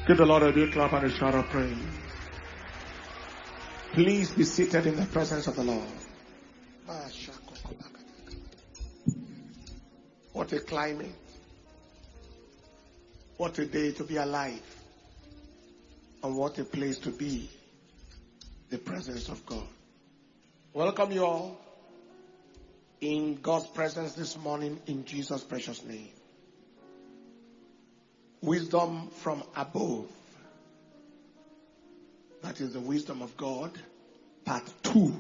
Give the Lord a big clap and a shout of praise. Please be seated in the presence of the Lord. What a climate. What a day to be alive. And what a place to be. The presence of God. Welcome you all in God's presence this morning in Jesus' precious name. Wisdom from above. That is the wisdom of God. Part 2.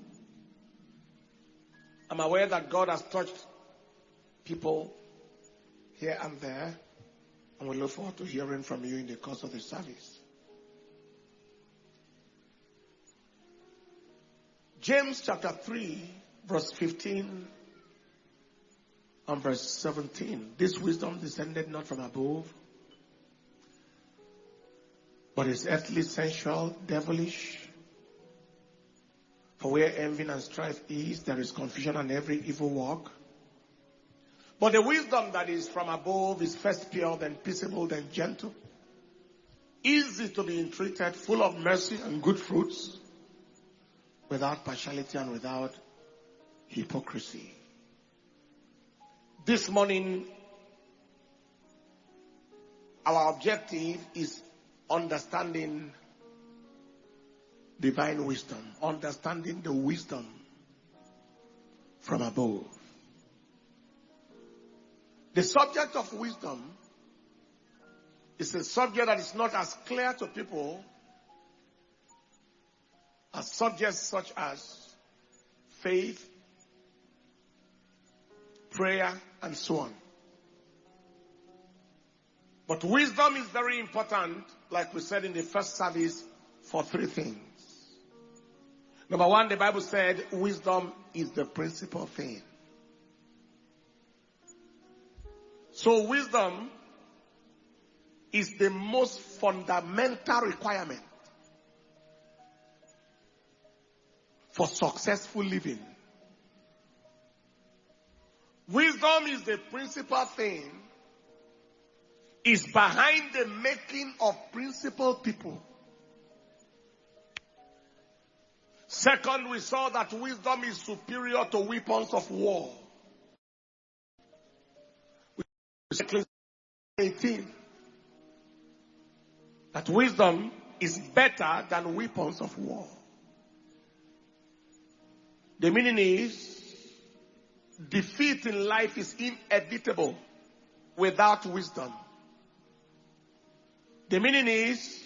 I'm aware that God has touched people here and there. And we look forward to hearing from you in the course of the service. James chapter 3, verse 15 and verse 17. This wisdom descended not from above, but is earthly, sensual, devilish. For where envy and strife is, there is confusion and every evil work. But the wisdom that is from above is first pure, then peaceable, then gentle, easy to be entreated, full of mercy and good fruits, without partiality and without hypocrisy. This morning, our objective is understanding divine wisdom, understanding the wisdom from above. The subject of wisdom is a subject that is not as clear to people as subjects such as faith, prayer, and so on. But wisdom is very important, like we said in the first service, for 3 things. Number 1, the Bible said wisdom is the principal thing. So wisdom is the most fundamental requirement for successful living. Wisdom is the principal thing, is behind the making of principal people. Second, we saw that wisdom is superior to weapons of war. Ecclesiastes 18. That wisdom is better than weapons of war. The meaning is, defeat in life is inevitable without wisdom. The meaning is,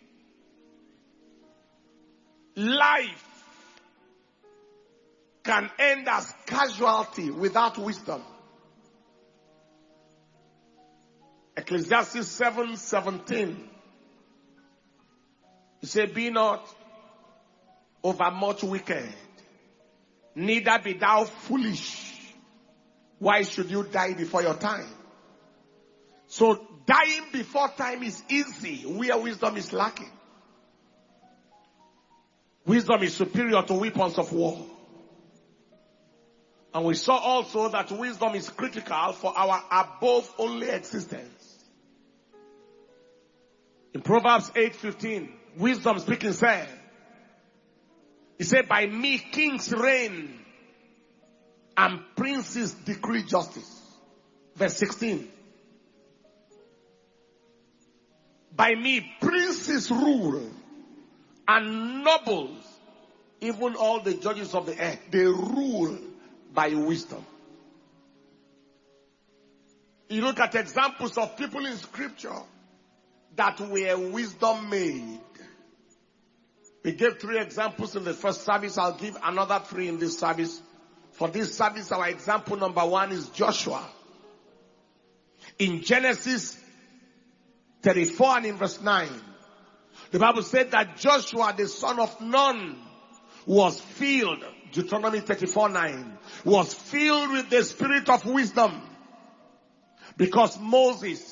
life can end as casualty without wisdom. Ecclesiastes 7:17. It says, be not overmuch wicked, neither be thou foolish. Why should you die before your time? So dying before time is easy where wisdom is lacking. Wisdom is superior to weapons of war. And we saw also that wisdom is critical for our above only existence. In Proverbs 8:15, wisdom speaking said, he said, by me kings reign and princes decree justice. Verse 16. By me princes rule and nobles, even all the judges of the earth, they rule by wisdom. You look at examples of people in scripture that were wisdom made. We gave 3 examples in the first service. I'll give another 3 in this service. For this service, our example number 1 is Joshua. In Genesis 34 and in verse 9, the Bible said that Joshua, the son of Nun, was filled, Deuteronomy 34:9, was filled with the spirit of wisdom, because Moses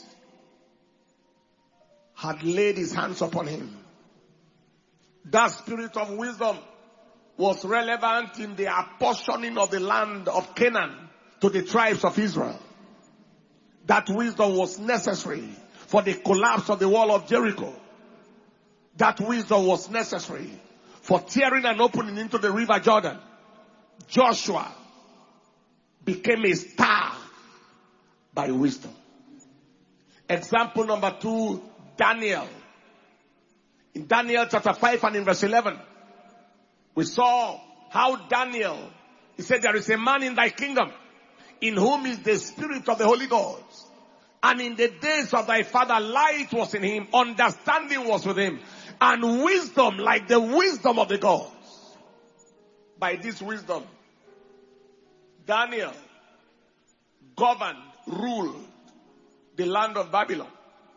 had laid his hands upon him. That spirit of wisdom was relevant in the apportioning of the land of Canaan to the tribes of Israel. That wisdom was necessary for the collapse of the wall of Jericho. That wisdom was necessary for tearing and opening into the river Jordan. Joshua became a star by wisdom. Example number 2, Daniel. In Daniel chapter 5 and in verse 11, we saw how Daniel, he said, there is a man in thy kingdom in whom is the spirit of the Holy Ghost. And in the days of thy father, light was in him, understanding was with him, and wisdom like the wisdom of the gods. By this wisdom, Daniel governed, ruled the land of Babylon.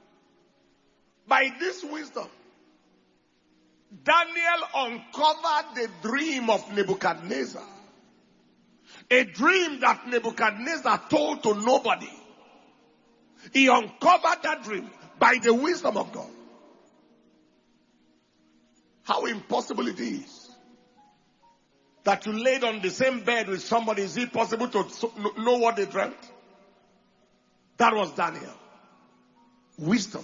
By this wisdom, Daniel uncovered the dream of Nebuchadnezzar. A dream that Nebuchadnezzar told to nobody. He uncovered that dream by the wisdom of God. How impossible it is that you laid on the same bed with somebody. Is it possible to know what they dreamt? That was Daniel. Wisdom.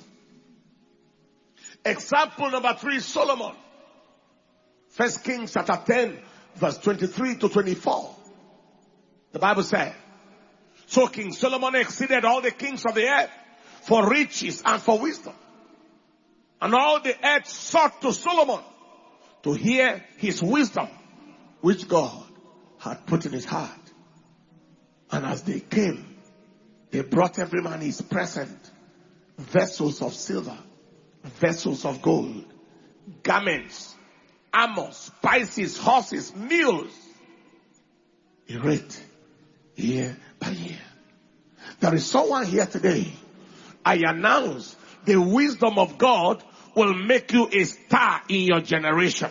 Example number 3, Solomon. 1 Kings chapter 10, verse 23 to 24. The Bible said, so King Solomon exceeded all the kings of the earth for riches and for wisdom. And all the earth sought to Solomon to hear his wisdom, which God had put in his heart. And as they came, they brought every man his present, vessels of silver, vessels of gold, garments, armor, spices, horses, mules. He read year by year. There is someone here today. I announce the wisdom of God will make you a star in your generation.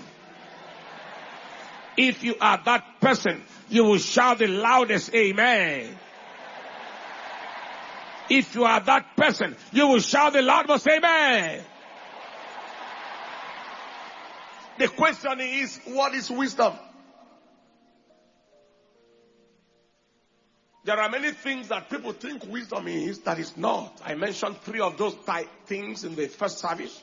If you are that person, you will shout the loudest amen. If you are that person, you will shout the loudest amen. The question is, what is wisdom? There are many things that people think wisdom is that is not. I mentioned 3 of those things in the first service.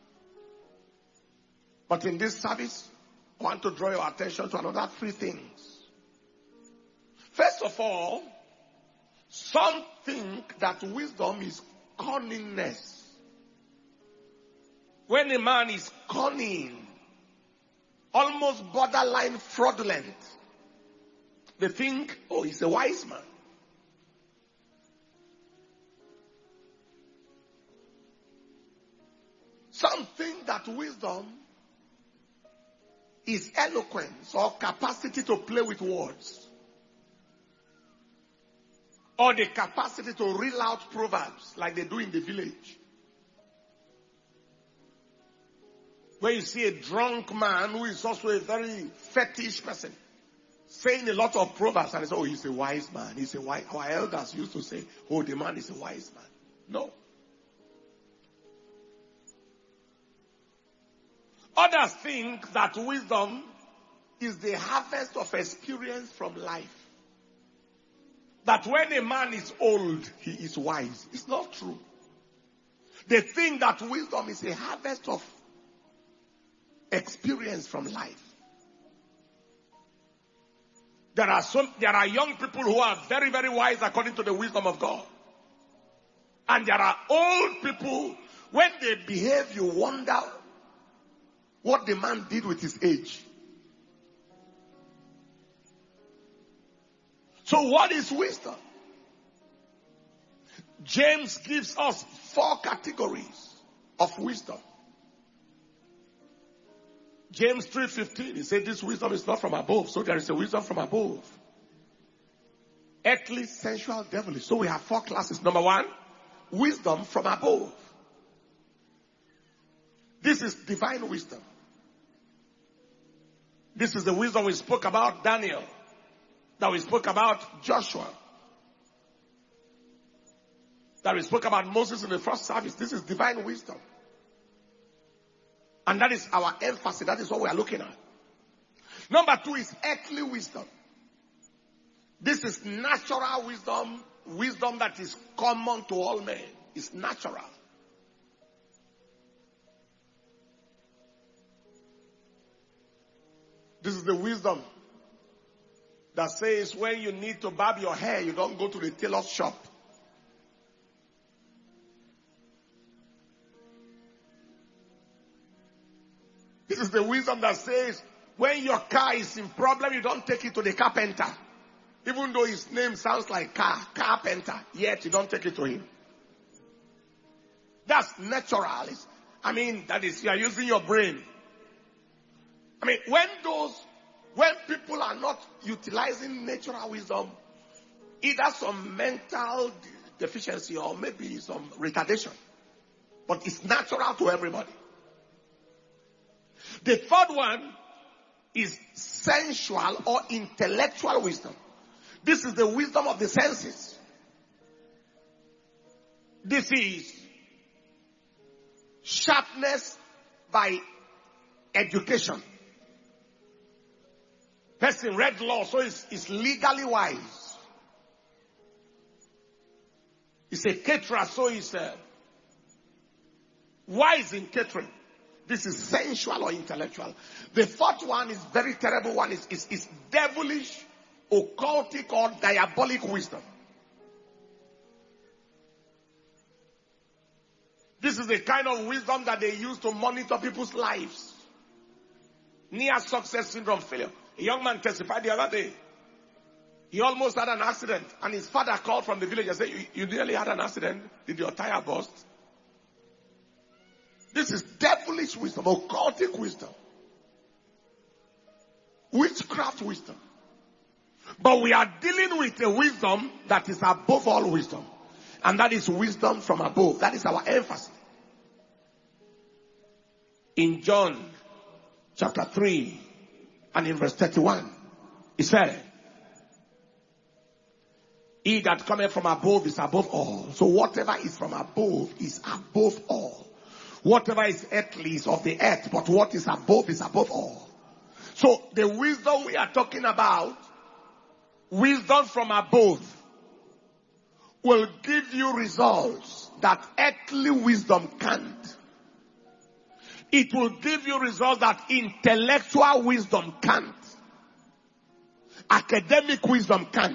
But in this service, I want to draw your attention to another 3 things. First of all, some think that wisdom is cunningness. When a man is cunning, almost borderline fraudulent, they think, oh, he's a wise man. Some think that wisdom is eloquence or capacity to play with words, or the capacity to reel out proverbs like they do in the village. Where you see a drunk man who is also a very fetish person saying a lot of proverbs and they say, oh, he's a wise man. He's a wise. Our elders used to say, oh, the man is a wise man. No. Others think that wisdom is the harvest of experience from life. That when a man is old, he is wise. It's not true. They think that wisdom is a harvest of experience from life. There are young people who are very, very wise according to the wisdom of God. And there are old people, when they behave, you wonder what the man did with his age. So what is wisdom? James gives us 4 categories of wisdom. James 3:15, he said this wisdom is not from above, so there is a wisdom from above. Earthly, sensual, devilish. So we have 4 classes. Number 1, wisdom from above. This is divine wisdom. This is the wisdom we spoke about Daniel, that we spoke about Joshua, that we spoke about Moses in the first service. This is divine wisdom. And that is our emphasis. That is what we are looking at. Number 2 is earthly wisdom. This is natural wisdom, wisdom that is common to all men. It's natural. This is the wisdom that says when you need to barb your hair, you don't go to the tailor's shop. This is the wisdom that says when your car is in problem, you don't take it to the carpenter. Even though his name sounds like carpenter, yet you don't take it to him. That's natural. That is, you are using your brain. When people are not utilizing natural wisdom, either some mental deficiency or maybe some retardation. But it's natural to everybody. The third one is sensual or intellectual wisdom. This is the wisdom of the senses. This is sharpness by education. Person read law, so is legally wise. He's a caterer, so he's wise in catering. This is sensual or intellectual. The fourth one is very terrible one. Is devilish, occultic, or diabolic wisdom. This is the kind of wisdom that they use to monitor people's lives. Near success syndrome failure. A young man testified the other day. He almost had an accident, and his father called from the village and said, you nearly had an accident. Did your tire burst? This is devilish wisdom, occultic wisdom, witchcraft wisdom. But we are dealing with a wisdom that is above all wisdom. And that is wisdom from above. That is our emphasis. In John chapter 3 and in verse 31, it said, he that cometh from above is above all. So whatever is from above is above all. Whatever is earthly is of the earth, but what is above all. So the wisdom we are talking about, wisdom from above, will give you results that earthly wisdom can't. It will give you results that intellectual wisdom can't. Academic wisdom can't.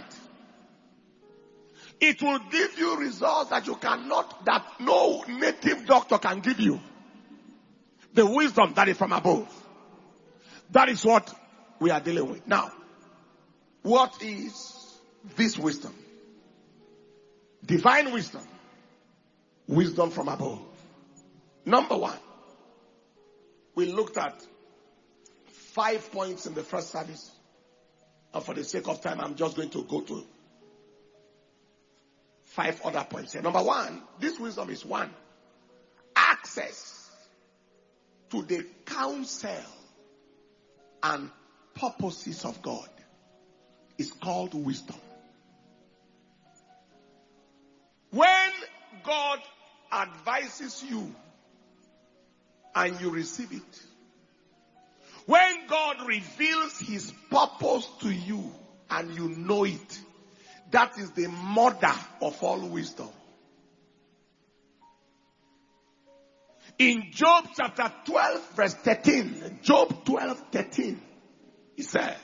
It will give you results that that no native doctor can give you. The wisdom that is from above. That is what we are dealing with. Now, what is this wisdom? Divine wisdom. Wisdom from above. Number one, we looked at 5 points in the first service. And for the sake of time, I'm just going to go to 5 other points here. Number one, this wisdom is one. Access to the counsel and purposes of God is called wisdom. When God advises you and you receive it, when God reveals his purpose to you and you know it, that is the mother of all wisdom. In Job chapter 12 verse 13, Job 12:13, he said,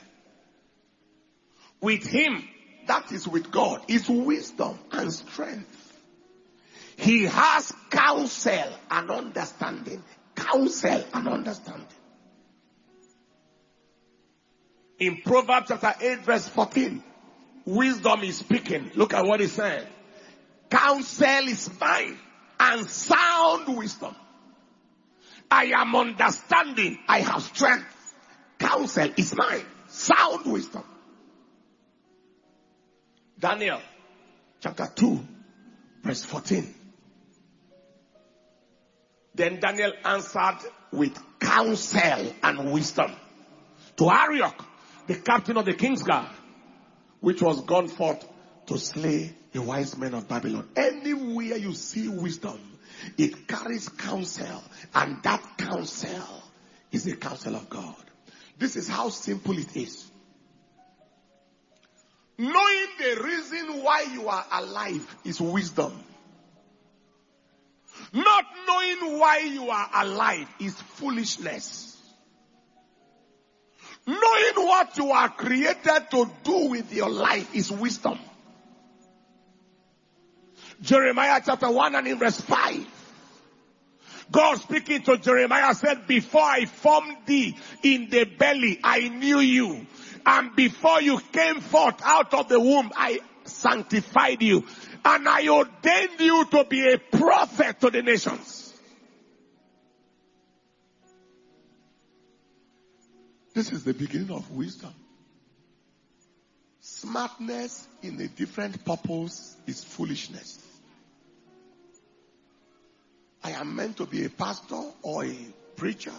with him, that is with God, is wisdom and strength. He has counsel and understanding. Counsel and understanding. In Proverbs chapter 8 verse 14, wisdom is speaking. Look at what he said. Counsel is mine and sound wisdom. I am understanding. I have strength. Counsel is mine. Sound wisdom. Daniel chapter 2 verse 14. Then Daniel answered with counsel and wisdom to Arioch, the captain of the king's guard, which was gone forth to slay the wise men of Babylon. Anywhere you see wisdom, it carries counsel, and that counsel is the counsel of God. This is how simple it is. Knowing the reason why you are alive is wisdom. Not knowing why you are alive is foolishness. Knowing what you are created to do with your life is wisdom. Jeremiah chapter 1 and in verse 5. God speaking to Jeremiah said, before I formed thee in the belly, I knew you. And before you came forth out of the womb, I sanctified you. And I ordained you to be a prophet to the nations. This is the beginning of wisdom. Smartness in a different purpose is foolishness. I am meant to be a pastor or a preacher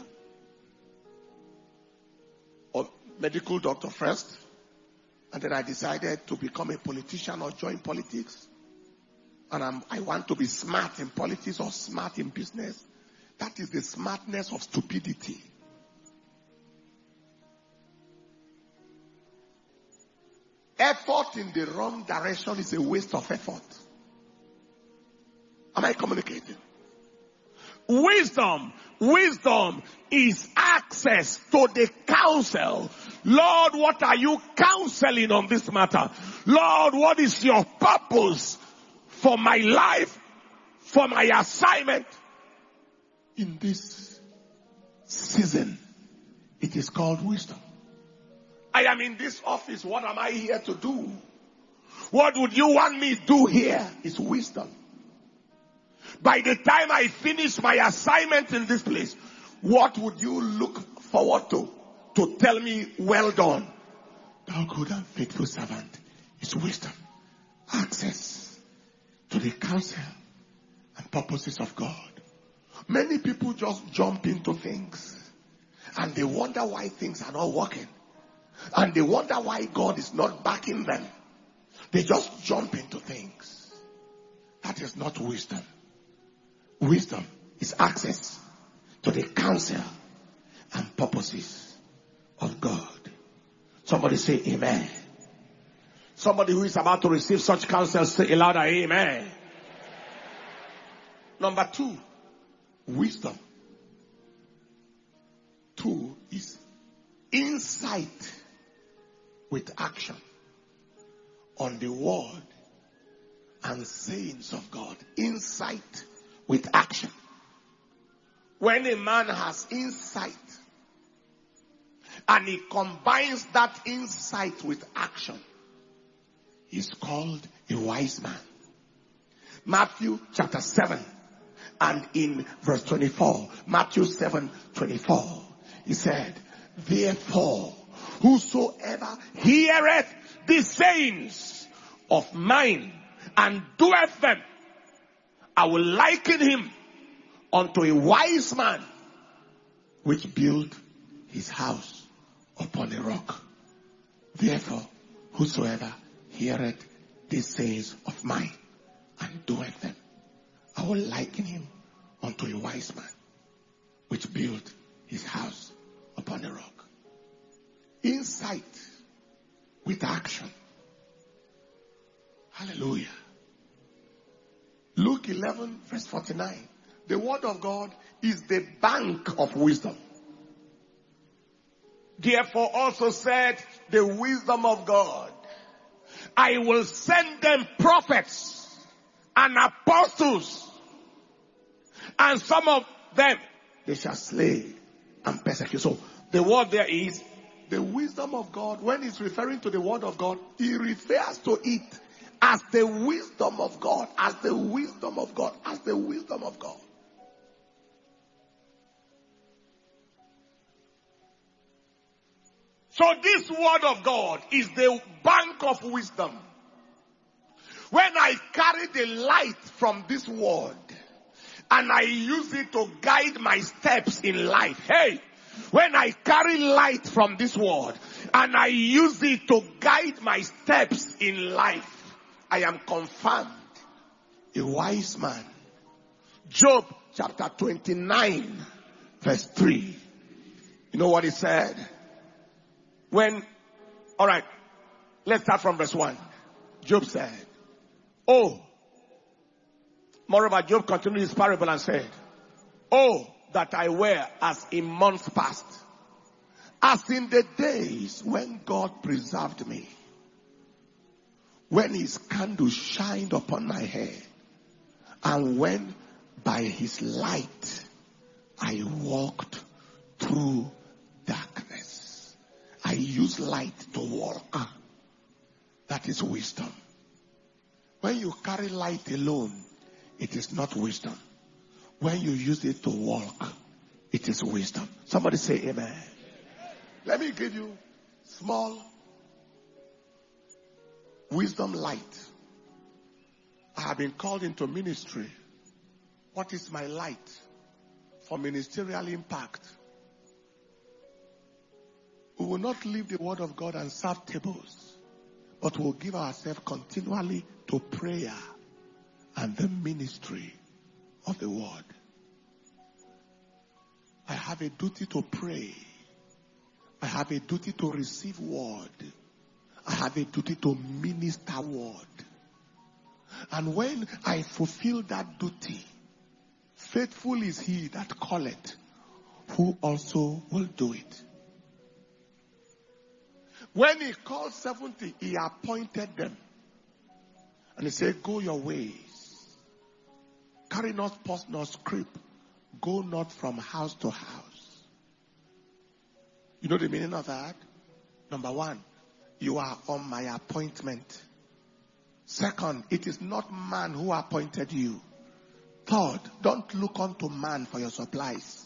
or medical doctor first, and then I decided to become a politician or join politics. And I want to be smart in politics or smart in business. That is the smartness of stupidity. Effort in the wrong direction is a waste of effort. Am I communicating? Wisdom is access to the counsel. Lord, what are you counseling on this matter? Lord, what is your purpose for my life, for my assignment in this season? It is called wisdom. I am in this office. What am I here to do? What would you want me to do here? Is wisdom. By the time I finish my assignment in this place, what would you look forward to tell me, well done, thou good and faithful servant? It's wisdom. Access to the counsel and purposes of God. Many people just jump into things and they wonder why things are not working. And they wonder why God is not backing them. They just jump into things. That is not wisdom. Wisdom is access to the counsel and purposes of God. Somebody say amen. Somebody who is about to receive such counsel, say a louder amen. Number 2, wisdom. 2 is insight with action on the word and sayings of God. Insight with action. When a man has insight and he combines that insight with action, he's called a wise man. Matthew chapter 7 and in verse 24, Matthew 7:24, he said, therefore, whosoever heareth the sayings of mine and doeth them, I will liken him unto a wise man which built his house upon a rock. Therefore, whosoever heareth the sayings of mine and doeth them, I will liken him unto a wise man which built his house upon a rock. Insight with action. Hallelujah. Luke 11 verse 49. The word of God is the bank of wisdom. Therefore also said the wisdom of God, I will send them prophets and apostles, and some of them they shall slay and persecute. So the word there is the wisdom of God. When he's referring to the word of God, he refers to it as the wisdom of God, as the wisdom of God, as the wisdom of God. So this word of God is the bank of wisdom. When I carry the light from this word and I use it to guide my steps in life, hey, when I carry light from this word and I use it to guide my steps in life, I am confirmed a wise man. Job chapter 29 verse 3. You know what he said? Alright, let's start from verse 1. Job said, oh, moreover, Job continued his parable and said, oh, that I were as in months past, As in the days when God preserved me, when his candle shined upon my head, and when by his light I walked through darkness. I use light to walk. That is wisdom. When you carry light alone, it is not wisdom. When you use it to walk, it is wisdom. Somebody say amen. Let me give you small wisdom light. I have been called into ministry. What is my light for ministerial impact? We will not leave the word of God and serve tables, but we'll give ourselves continually to prayer and the ministry of the word. I have a duty to pray. I have a duty to receive word. I have a duty to minister word. And when I fulfill that duty, faithful is he that calleth, who also will do it. When he called 70, he appointed them. And he said, go your ways. Carry not purse nor scrip. Go not from house to house. You know the meaning of that? Number one, you are on my appointment. Second, it is not man who appointed you. Third, don't look unto man for your supplies.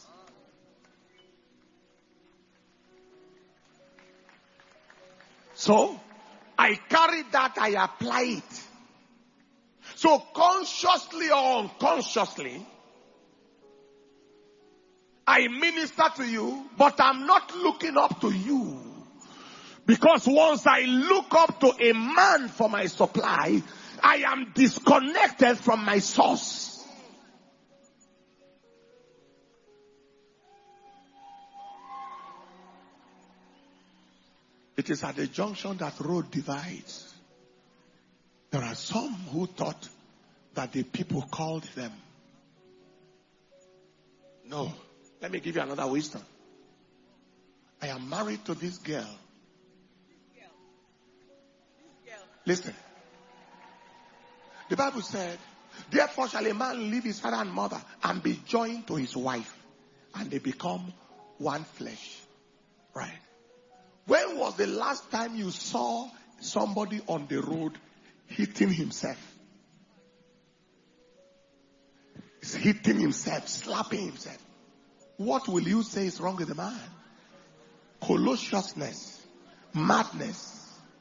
So, I carry that, I apply it. So consciously or unconsciously, I minister to you, but I'm not looking up to you. Because once I look up to a man for my supply, I am disconnected from my source. It is at the junction that road divides. There are some who thought that the people called them. No. Let me give you another wisdom. I am married to this girl. Listen. The Bible said, therefore shall a man leave his father and mother and be joined to his wife, and they become one flesh. Right? When was the last time you saw somebody on the road hitting himself? He's hitting himself, slapping himself. What will you say is wrong with the man? Colossiousness, madness.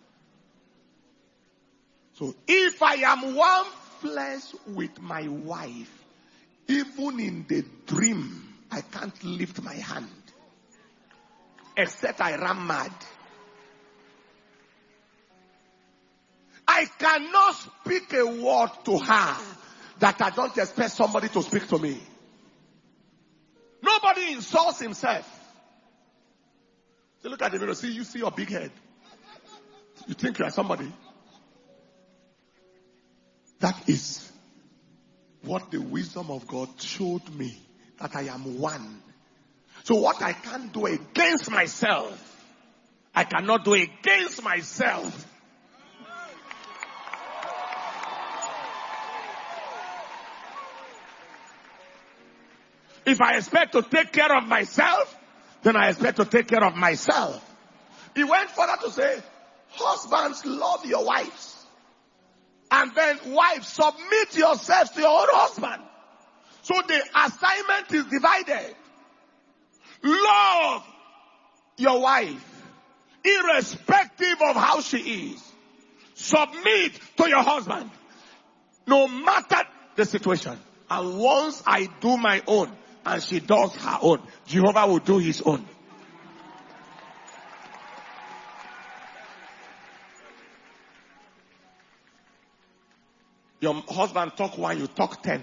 So if I am one flesh with my wife, even in the dream, I can't lift my hand. Except I ran mad. I cannot speak a word to her that I don't expect somebody to speak to me. Nobody insults himself. So look at the mirror. See, you see your big head. You think you are somebody. That is what the wisdom of God showed me. That I am one. So what I can't do against myself, I cannot do against myself. If I expect to take care of myself, then I expect to take care of myself. He went further to say, husbands, love your wives. And then wives, submit yourselves to your own husband. So the assignment is divided. Love your wife, irrespective of how she is. Submit to your husband, no matter the situation. And once I do my own, and she does her own, Jehovah will do his own. Your husband talk 1, you talk 10.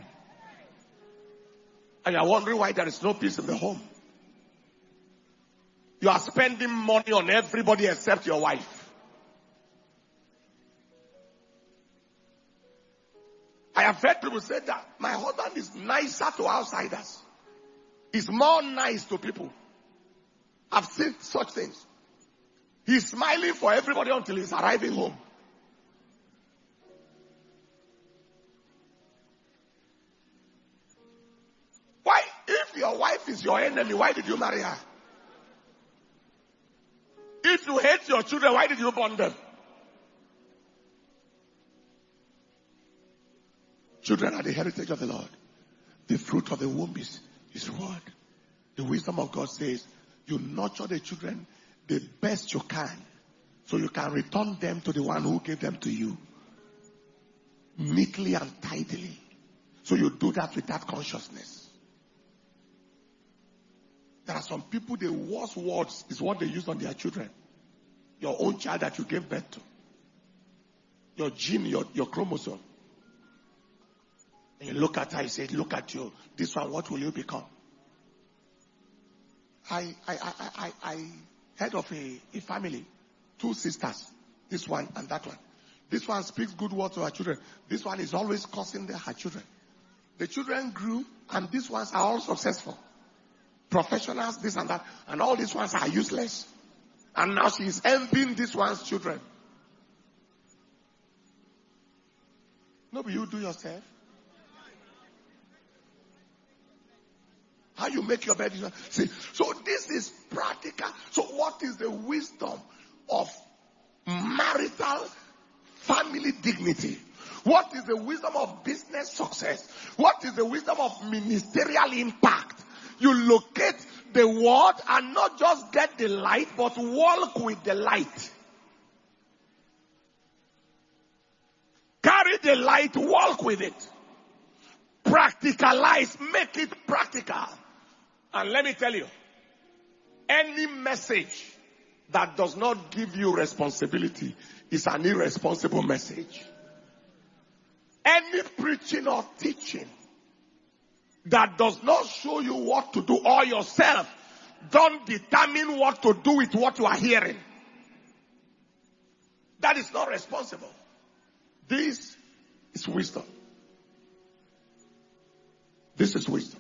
And you're wondering why there is no peace in the home. You are spending money on everybody except your wife. I have heard people say that my husband is nicer to outsiders. He's more nice to people. I've seen such things. He's smiling for everybody until he's arriving home. Why? If your wife is your enemy, why did you marry her? If you hate your children, why did you born them? Children are the heritage of the Lord. The fruit of the womb is His word. The wisdom of God says, you nurture the children the best you can, so you can return them to the one who gave them to you. Neatly and tidily. So you do that with that consciousness. There are some people, the worst words is what they use on their children. Your own child that you gave birth to. Your gene, your chromosome. And you look at her, you say, look at you. This one, what will you become? I heard of a family. 2 sisters. This one and that one. This one speaks good words to her children. This one is always cursing her children. The children grew and these ones are all successful. Professionals, this and that. And all these ones are useless. And now she is envying this one's children. No, but you do yourself. How you make your bed. See, so this is practical. So what is the wisdom of marital family dignity? What is the wisdom of business success? What is the wisdom of ministerial impact? You locate the word and not just get the light, but walk with the light. Carry the light, walk with it. Practicalize, make it practical. And let me tell you, any message that does not give you responsibility is an irresponsible message. Any preaching or teaching that does not show you what to do or yourself don't determine what to do with what you are hearing, that is not responsible. This is wisdom. This is wisdom.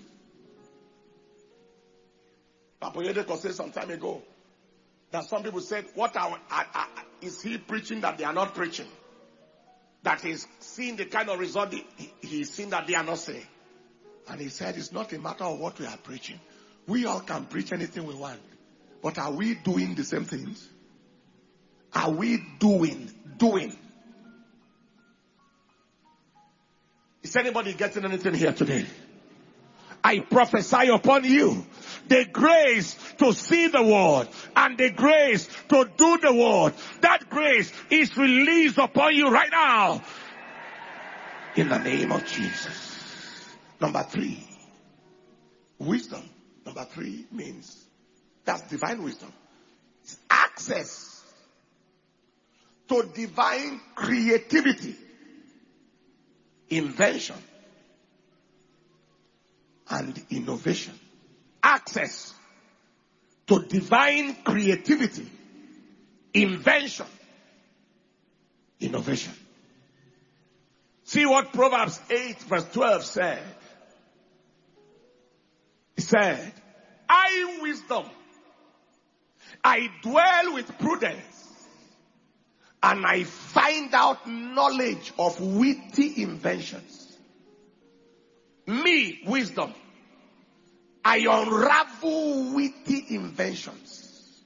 Papa Yedeko said some time ago that some people said, what is he preaching that they are not preaching? That he's seeing the kind of result he's seen that they are not saying. And he said, it's not a matter of what we are preaching. We all can preach anything we want. But are we doing the same things? Are we doing? Is anybody getting anything here today? I prophesy upon you the grace to see the word and the grace to do the word. That grace is released upon you right now. In the name of Jesus. Number 3. Wisdom. Number 3 means that's divine wisdom. It's access to divine creativity, invention, and innovation. Access to divine creativity, invention, innovation. See what Proverbs 8 verse 12 said. It said, I wisdom, I dwell with prudence, and I find out knowledge of witty inventions. Me, wisdom, I unravel witty inventions.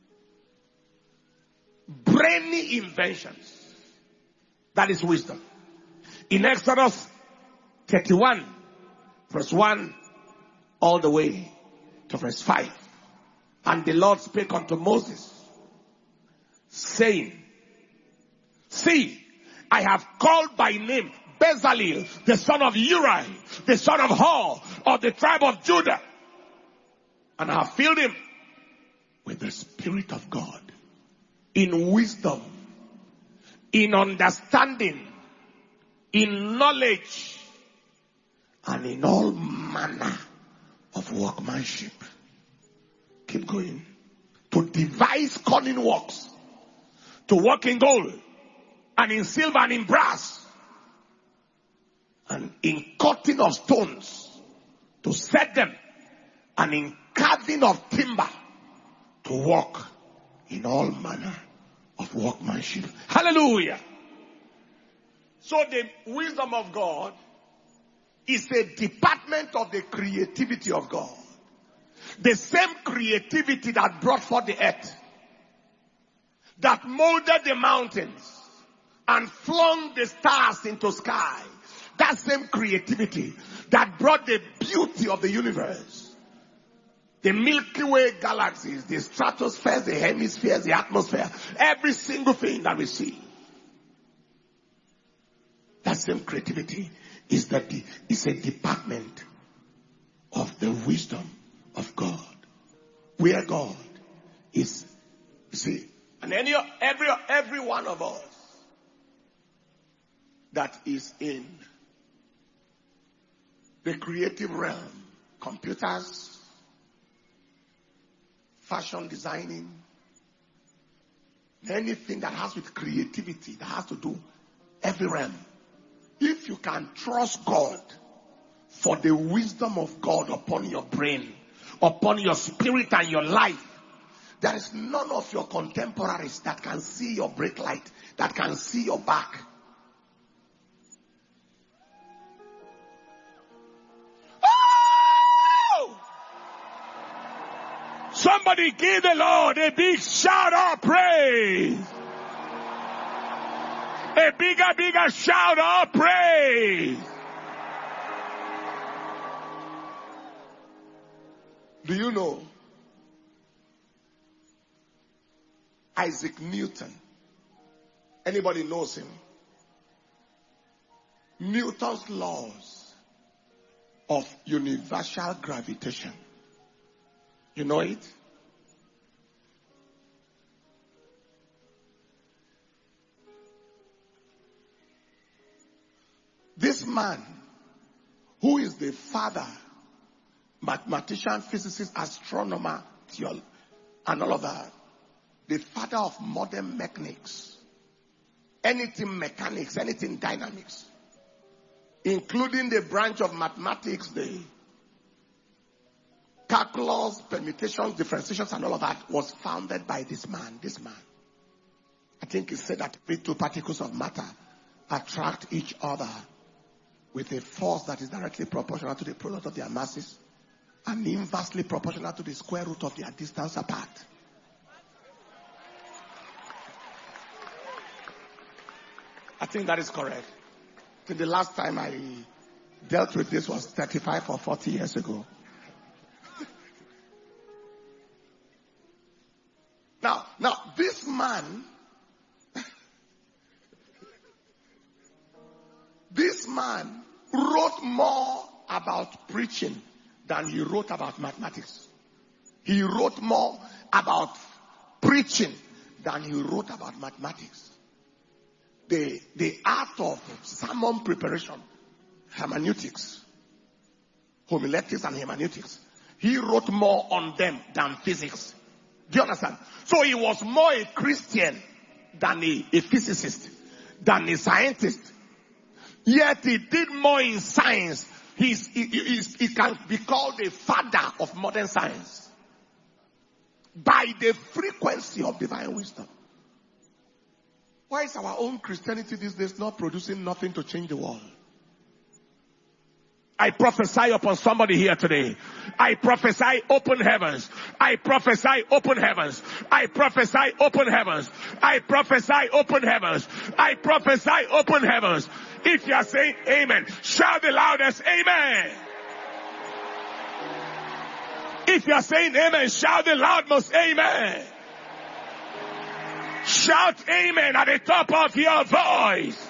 Brainy inventions. That is wisdom. In Exodus 31, verse 1, all the way to verse 5. And the Lord spake unto Moses, saying, see, I have called by name Bezalel, the son of Uri, the son of Hur, of the tribe of Judah. And I have filled him with the Spirit of God, in wisdom, in understanding, in knowledge, and in all manner of workmanship. Keep going. To devise cunning works, to work in gold, and in silver, and in brass, and in cutting of stones, to set them, and in carving of timber, to walk in all manner of workmanship. Hallelujah. So the wisdom of God is a department of the creativity of God. The same creativity that brought forth the earth, that molded the mountains and flung the stars into sky. That same creativity that brought the beauty of the universe. The Milky Way galaxies, the stratospheres, the hemispheres, the atmosphere, every single thing that we see. That same creativity is a department of the wisdom of God. Where God is, you see, and every one of us that is in the creative realm, computers, fashion designing, anything that has with creativity, that has to do every realm. If you can trust God for the wisdom of God upon your brain, upon your spirit and your life, there is none of your contemporaries that can see your brake light, that can see your back. Oh! Somebody give the Lord a big shout of praise. A bigger shout of praise. Do you know Isaac Newton? Anybody knows him? Newton's laws of universal gravitation. You know it? This man, who is the father, mathematician, physicist, astronomer, theologian, and all of that, the father of modern mechanics, anything mechanics, anything dynamics, including the branch of mathematics, the calculus, permutations, differentiations, and all of that, was founded by this man. I think he said that the two particles of matter attract each other with a force that is directly proportional to the product of their masses and inversely proportional to the square root of their distance apart. I think that is correct. I think the last time I dealt with this was 35 or 40 years ago. Now, this man, wrote more about preaching than he wrote about mathematics. He wrote more about preaching than he wrote about mathematics. The art of sermon preparation, hermeneutics, homiletics and hermeneutics, he wrote more on them than physics. Do you understand? So he was more a Christian than a physicist, than a scientist. Yet he did more in science. He can be called the father of modern science by the frequency of divine wisdom. Why is our own Christianity these days not producing nothing to change the world? I prophesy upon somebody here today. I prophesy open heavens. I prophesy open heavens. I prophesy open heavens. I prophesy open heavens. I prophesy open heavens. If you are saying amen, shout the loudest amen. If you are saying amen, shout the loudest amen. Shout amen at the top of your voice.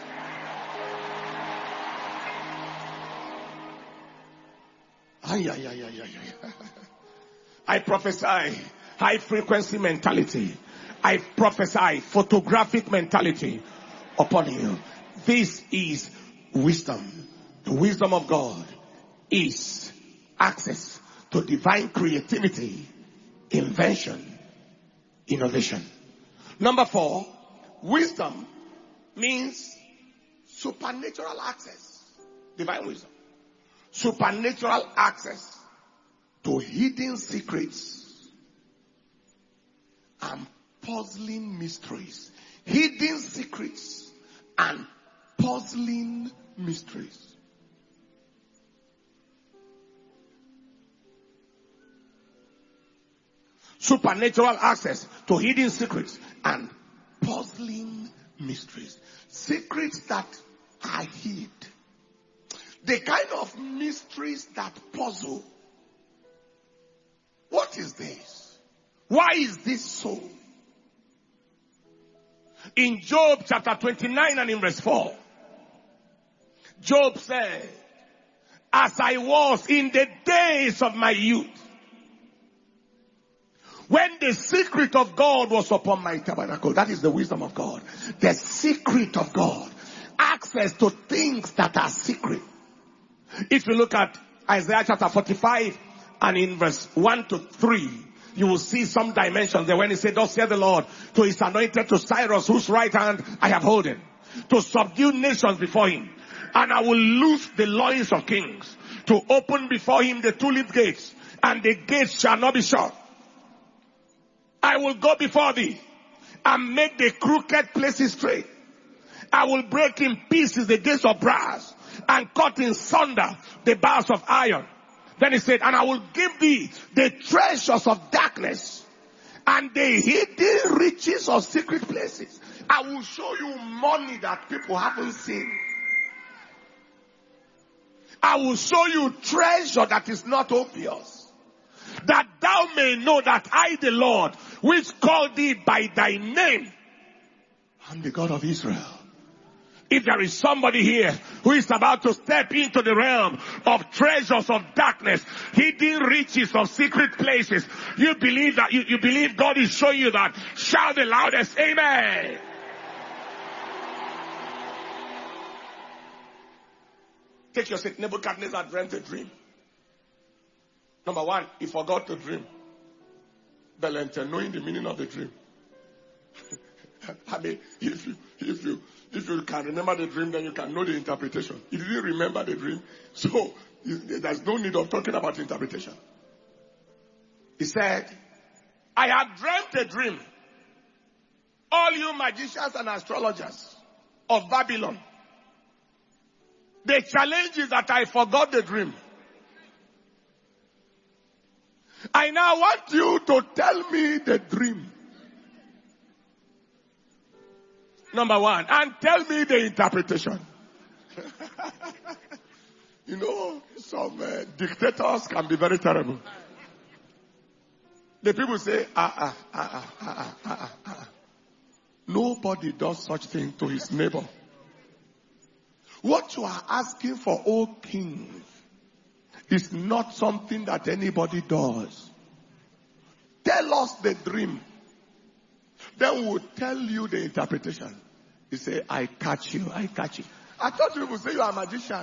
I prophesy high frequency mentality. I prophesy photographic mentality upon you. This is wisdom. The wisdom of God is access to divine creativity, invention, innovation. Number 4, wisdom means supernatural access. Divine wisdom. Supernatural access to hidden secrets puzzling mysteries. Hidden secrets and puzzling mysteries. Supernatural access to hidden secrets and puzzling mysteries. Secrets that are hid. The kind of mysteries that puzzle. What is this? Why is this so? In Job chapter 29 and in verse 4, Job said, as I was in the days of my youth, when the secret of God was upon my tabernacle, that is the wisdom of God. The secret of God. Access to things that are secret. If you look at Isaiah chapter 45 and in verse 1 to 3, you will see some dimensions there when he said, thus saith the Lord to his anointed, to Cyrus, whose right hand I have holden, to subdue nations before him. And I will loose the loins of kings, to open before him the two-leaf gates, and the gates shall not be shut. I will go before thee and make the crooked places straight. I will break in pieces the gates of brass and cut in sunder the bars of iron. Then he said, and I will give thee the treasures of darkness and the hidden riches of secret places. I will show you money that people haven't seen. I will show you treasure that is not obvious. That thou may know that I, the Lord, which called thee by thy name, am the God of Israel. If there is somebody here who is about to step into the realm of treasures of darkness, hidden riches of secret places, you believe that, you believe God is showing you that, shout the loudest, amen. Take your seat. Nebuchadnezzar dreamt a dream. Number one, he forgot the dream. Belenter, knowing the meaning of the dream. I mean, if you can remember the dream, then you can know the interpretation. He didn't remember the dream, so there's no need of talking about interpretation. He said, I have dreamt a dream. All you magicians and astrologers of Babylon. The challenge is that I forgot the dream. I now want you to tell me the dream. Number one, and tell me the interpretation. You know, some dictators can be very terrible. The people say, Nobody does such thing to his neighbor. What you are asking for, O king, is not something that anybody does. Tell us the dream. Then we'll tell you the interpretation. You say, I catch you, I catch you. I thought you would say you are a magician.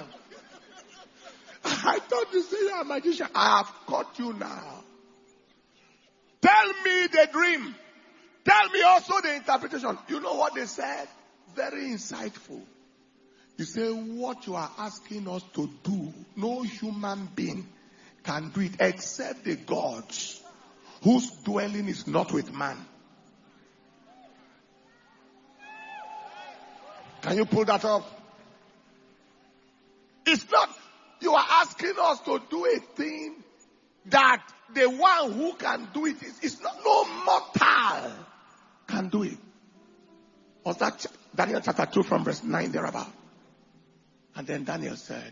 I thought you say you are a magician. I have caught you now. Tell me the dream. Tell me also the interpretation. You know what they said? Very insightful. You say, what you are asking us to do, no human being can do it except the gods whose dwelling is not with man. Can you pull that up? It's not, you are asking us to do a thing that the one who can do it is not, no mortal can do it. Was that Daniel chapter 2 from verse 9 thereabout? And then Daniel said,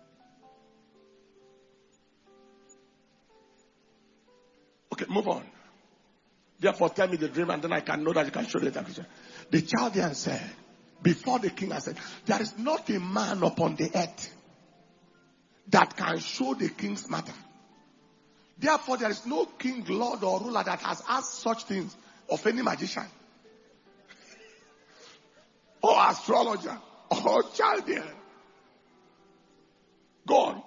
okay, move on. Therefore tell me the dream and then I can know that you can show the interpretation. The Chaldean said, before the king, I said, there is not a man upon the earth that can show the king's matter. Therefore there is no king, lord or ruler that has asked such things of any magician or astrologer or Chaldean. Go on.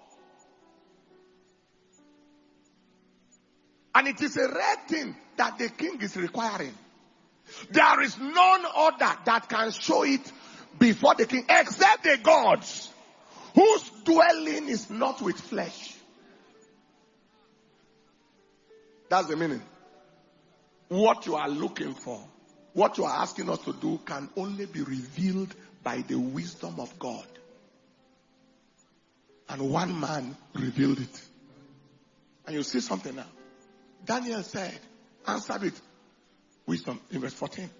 And it is a rare thing that the king is requiring. There is none other that can show it before the king except the gods whose dwelling is not with flesh. That's the meaning. What you are looking for what you are asking us to do can only be revealed by the wisdom of God. And one man revealed it. And you see something now. Daniel said, answer with wisdom in verse 14.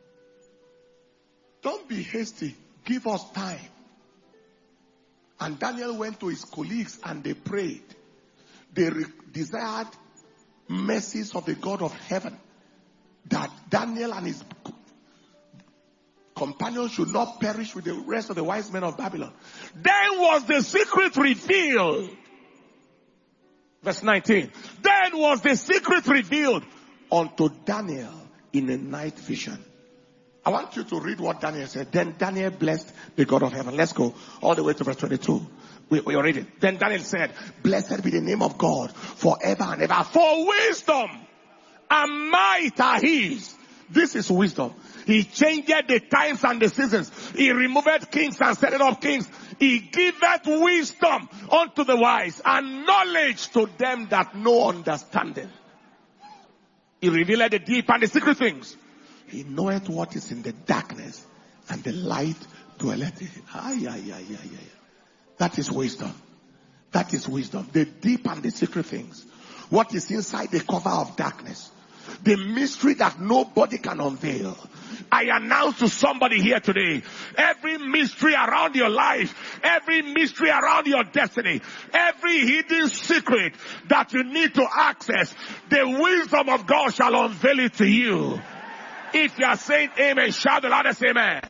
Don't be hasty. Give us time. And Daniel went to his colleagues and they prayed. They desired mercies of the God of heaven, that Daniel and his companions should not perish with the rest of the wise men of Babylon. Then was the secret revealed. Verse 19. Then was the secret revealed unto Daniel in a night vision. I want you to read what Daniel said. Then Daniel blessed the God of heaven. Let's go all the way to verse 22. We read it. Then Daniel said, blessed be the name of God forever and ever. For wisdom and might are his. This is wisdom. He changed the times and the seasons. He removed kings and set up kings. He giveth wisdom unto the wise and knowledge to them that know understanding. He revealed the deep and the secret things. He knoweth what is in the darkness, and the light dwelleth in it. That is wisdom. That is wisdom. The deep and the secret things. What is inside the cover of darkness. The mystery that nobody can unveil. I announce to somebody here today, every mystery around your life, every mystery around your destiny, every hidden secret that you need to access, the wisdom of God shall unveil it to you. If you are saying amen, shout the loudest amen.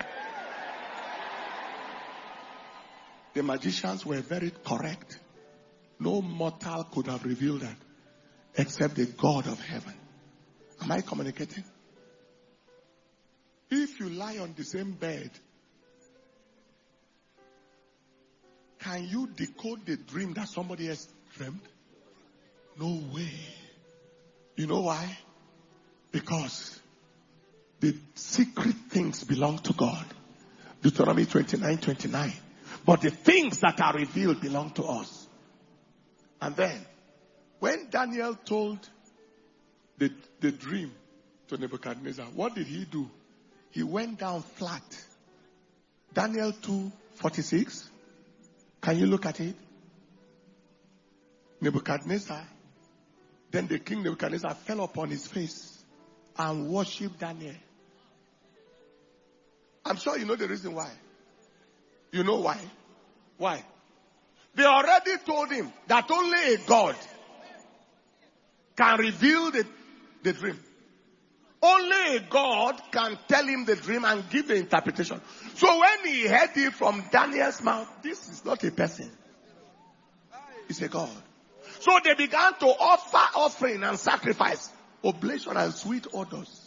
The magicians were very correct. No mortal could have revealed that except the God of heaven. Am I communicating? If you lie on the same bed, can you decode the dream that somebody else dreamed? No way. You know why? Because the secret things belong to God. Deuteronomy 29:29. But the things that are revealed belong to us. And then, when Daniel told the dream to Nebuchadnezzar, what did he do? He went down flat. Daniel 2:46. Can you look at it? Nebuchadnezzar, then the king Nebuchadnezzar fell upon his face and worshipped Daniel. I'm sure you know the reason why. You know why? Why? They already told him that only a God can reveal the dream. Only a God can tell him the dream and give the interpretation. So when he heard it from Daniel's mouth, this is not a person. It's a God. So they began to offer offering and sacrifice, oblation and sweet odors.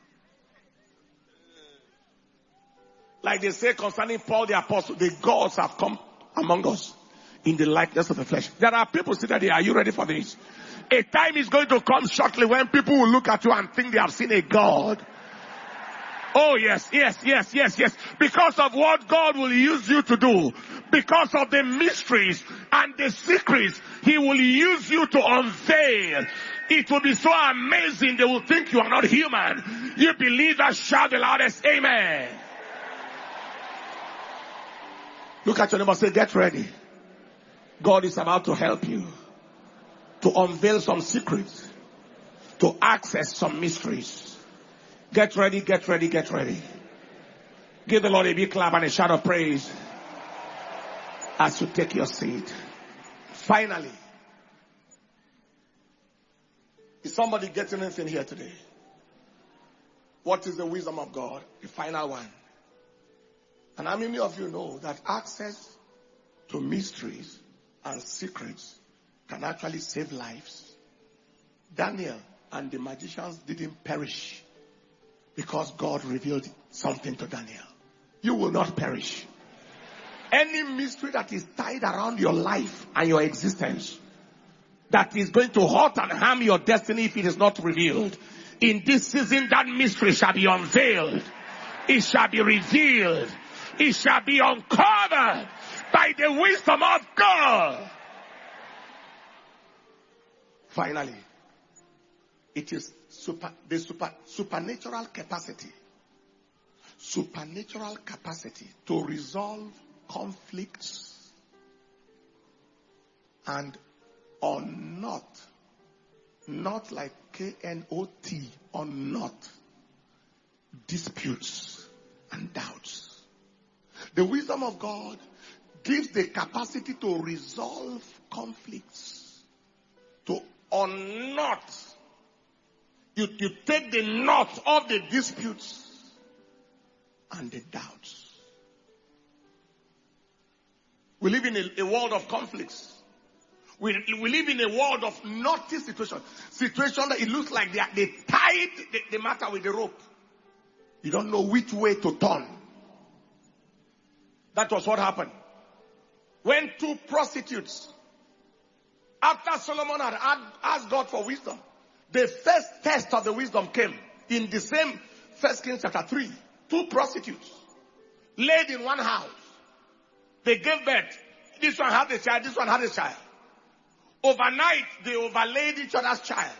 Like they say concerning Paul the apostle, the gods have come among us in the likeness of the flesh. There are people sitting there. Are you ready for this? A time is going to come shortly when people will look at you and think they have seen a God. Oh yes. Because of what God will use you to do. Because of the mysteries and the secrets He will use you to unveil. It will be so amazing they will think you are not human. You believe that? Shout the loudest amen. Look at your neighbor and say, get ready. God is about to help you to unveil some secrets, to access some mysteries. Get ready, get ready, get ready. Give the Lord a big clap and a shout of praise as you take your seat. Finally, is somebody getting anything here today? What is the wisdom of God? The final one. And how many of you know that access to mysteries and secrets can actually save lives? Daniel and the magicians didn't perish because God revealed something to Daniel. You will not perish. Any mystery that is tied around your life and your existence that is going to hurt and harm your destiny if it is not revealed, in this season that mystery shall be unveiled. It shall be revealed. It shall be uncovered by the wisdom of God. Finally, It is supernatural capacity. Supernatural capacity to resolve conflicts and on not like KNOT, on not disputes and doubts. The wisdom of God gives the capacity to resolve conflicts, to unknot. You take the knot of the disputes and the doubts. We live in a world of conflicts. We live in a world of knotty situation. Situation that it looks like they tied the matter with the rope. You don't know which way to turn. That was what happened. When two prostitutes, after Solomon had asked God for wisdom, the first test of the wisdom came in the same 1 Kings chapter 3. Two prostitutes laid in one house. They gave birth. This one had a child, this one had a child. Overnight, they overlaid each other's child.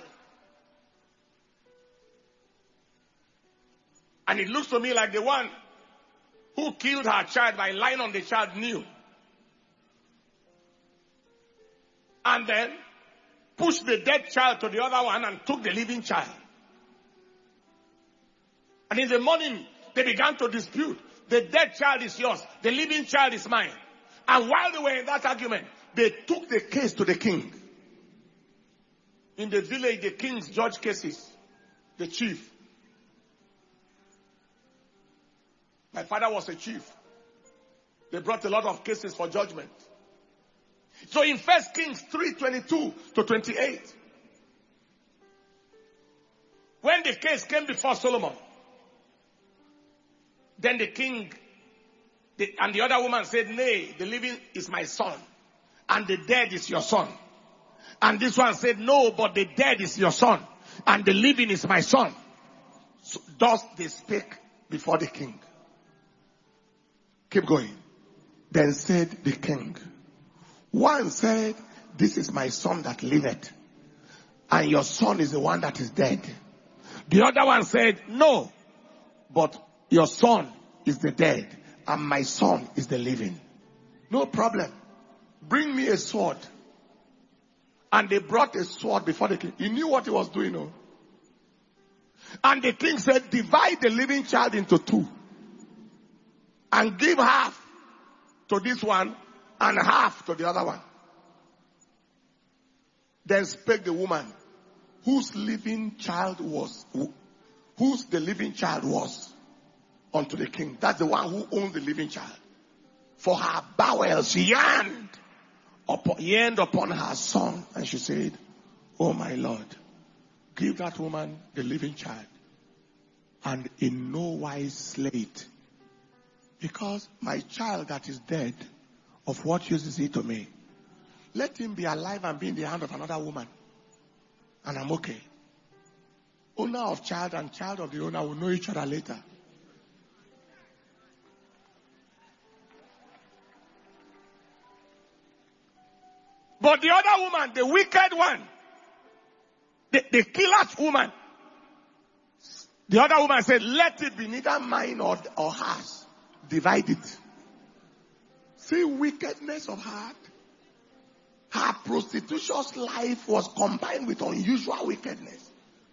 And it looks to me like the one who killed her child by lying on the child knew. And then pushed the dead child to the other one and took the living child. And in the morning, they began to dispute. The dead child is yours. The living child is mine. And while they were in that argument, they took the case to the king. In the village, the kings judge cases. The chief. My father was a chief. They brought a lot of cases for judgment. So in 1 Kings 3:22 to 28, when the case came before Solomon, then the king and the other woman said, nay, the living is my son, and the dead is your son. And this one said, no, but the dead is your son, and the living is my son. So thus they spake before the king. Keep going. Then said the king, one said, this is my son that liveth, and your son is the one that is dead. The other one said, no, but your son is the dead, and my son is the living. No problem. Bring me a sword. And they brought a sword before the king. He knew what he was doing. Oh. And the king said, divide the living child into two. And give half to this one and half to the other one. Then spake the woman, whose the living child was unto the king. That's the one who owned the living child. For her bowels yearned upon her son. And she said, oh my Lord, give that woman the living child, and in no wise slay it. Because my child that is dead, of what use is he to me? Let him be alive and be in the hand of another woman, and I'm okay. Owner of child and child of the owner will know each other later. But the other woman, the wicked one, the killer's woman, the other woman said, let it be neither mine or hers. Divide it. See, wickedness of heart. Her prostitutious life was combined with unusual wickedness.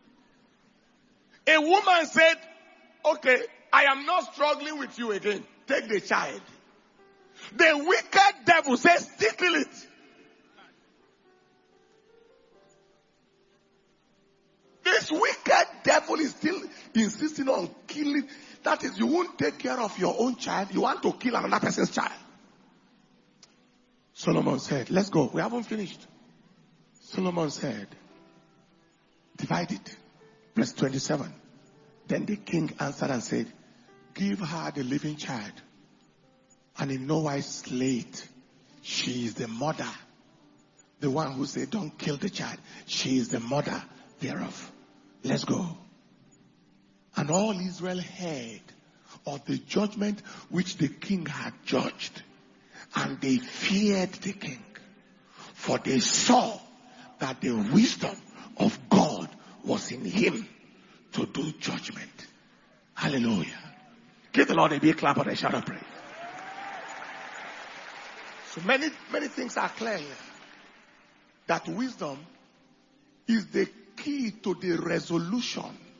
A woman said, okay, I am not struggling with you again. Take the child. The wicked devil says, kill it. This wicked devil is still insisting on killing. That is, you won't take care of your own child. You want to kill another person's child. Solomon said, let's go. We haven't finished. Solomon said, divide it. Verse 27. Then the king answered and said, give her the living child, and in no wise slay it. She is the mother. The one who said, don't kill the child. She is the mother thereof. Let's go. And all Israel heard of the judgment which the king had judged. And they feared the king. For they saw that the wisdom of God was in him to do judgment. Hallelujah. Give the Lord a big clap and a shout of praise. So many things are clear here. That wisdom is the key to the resolution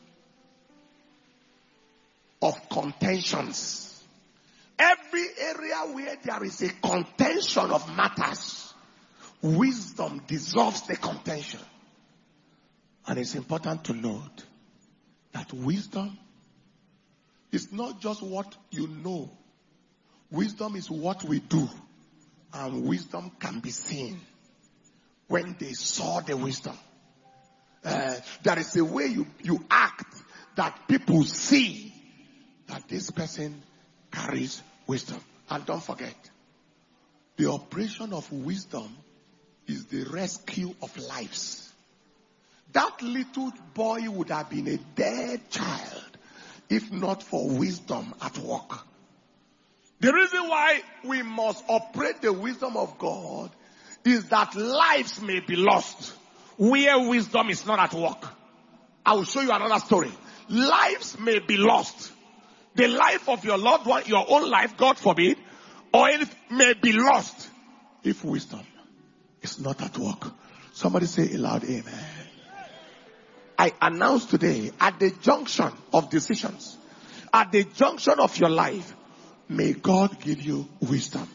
of contentions. Every area where there is a contention of matters, wisdom dissolves the contention. And it's important to note that wisdom is not just what you know. Wisdom is what we do. And wisdom can be seen when they saw the wisdom. There is a way you act that people see that this person carries wisdom. And don't forget, the operation of wisdom is the rescue of lives. That little boy would have been a dead child if not for wisdom at work. The reason why we must operate the wisdom of God is that lives may be lost where wisdom is not at work. I will show you another story. Lives may be lost. The life of your loved one, your own life, God forbid, or it may be lost if wisdom is not at work. Somebody say aloud, amen. I announce today, at the junction of decisions, at the junction of your life, may God give you wisdom.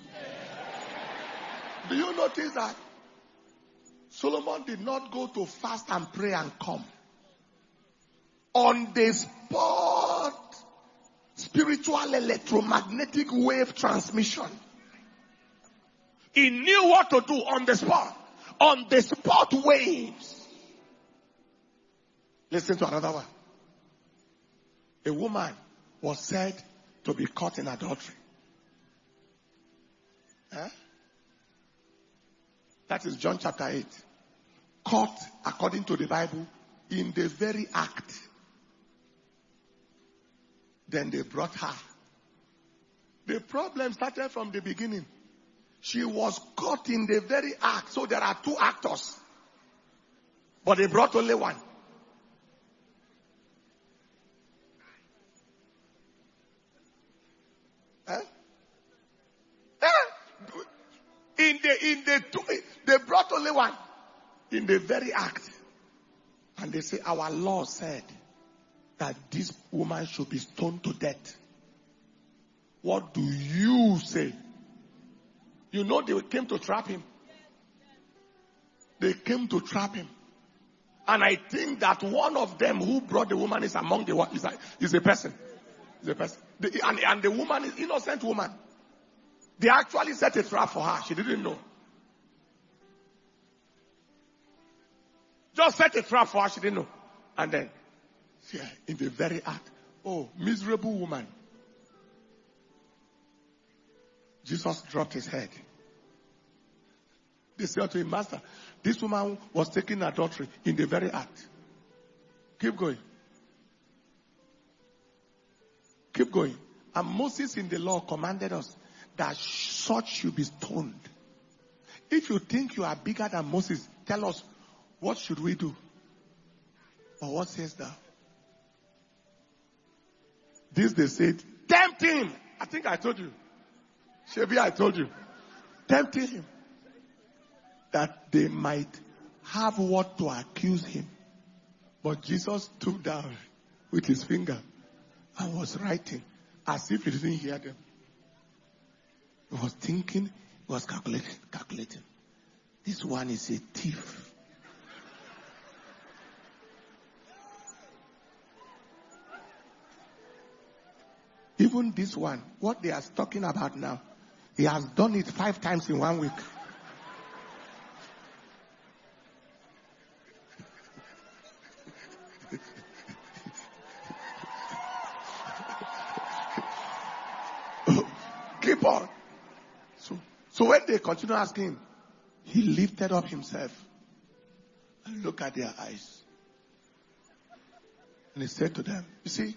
Do you notice that Solomon did not go to fast and pray and come? On the spot, spiritual electromagnetic wave transmission. He knew what to do on the spot. On the spot waves. Listen to another one. A woman was said to be caught in adultery. That is John chapter 8. Caught, according to the Bible, in the very act. Then they brought her. The problem started from the beginning. She was caught in the very act. So there are two actors. But they brought only one. They brought only one in the very act. And they say, our law said that this woman should be stoned to death. What do you say? You know they came to trap him. They came to trap him. And I think that one of them who brought the woman is among the is a person. Is a person. And the woman is innocent woman. They actually set a trap for her. She didn't know. Just set a trap for her. She didn't know. And then, in the very act, oh, miserable woman. Jesus dropped his head. They said to him, Master, this woman was taking adultery in the very act. Keep going. Keep going. And Moses in the law commanded us that such should be stoned. If you think you are bigger than Moses, tell us, what should we do? Or what says thou? This they said, tempt him. I think I told you. Shebi, I told you. Tempting him. That they might have what to accuse him. But Jesus took down with his finger and was writing as if he didn't hear them. He was thinking, he was calculating. This one is a thief. Even this one, what they are talking about now, he has done it 5 times in 1 week. Keep on. So when they continue asking him, he lifted up himself and looked at their eyes. And he said to them, you see,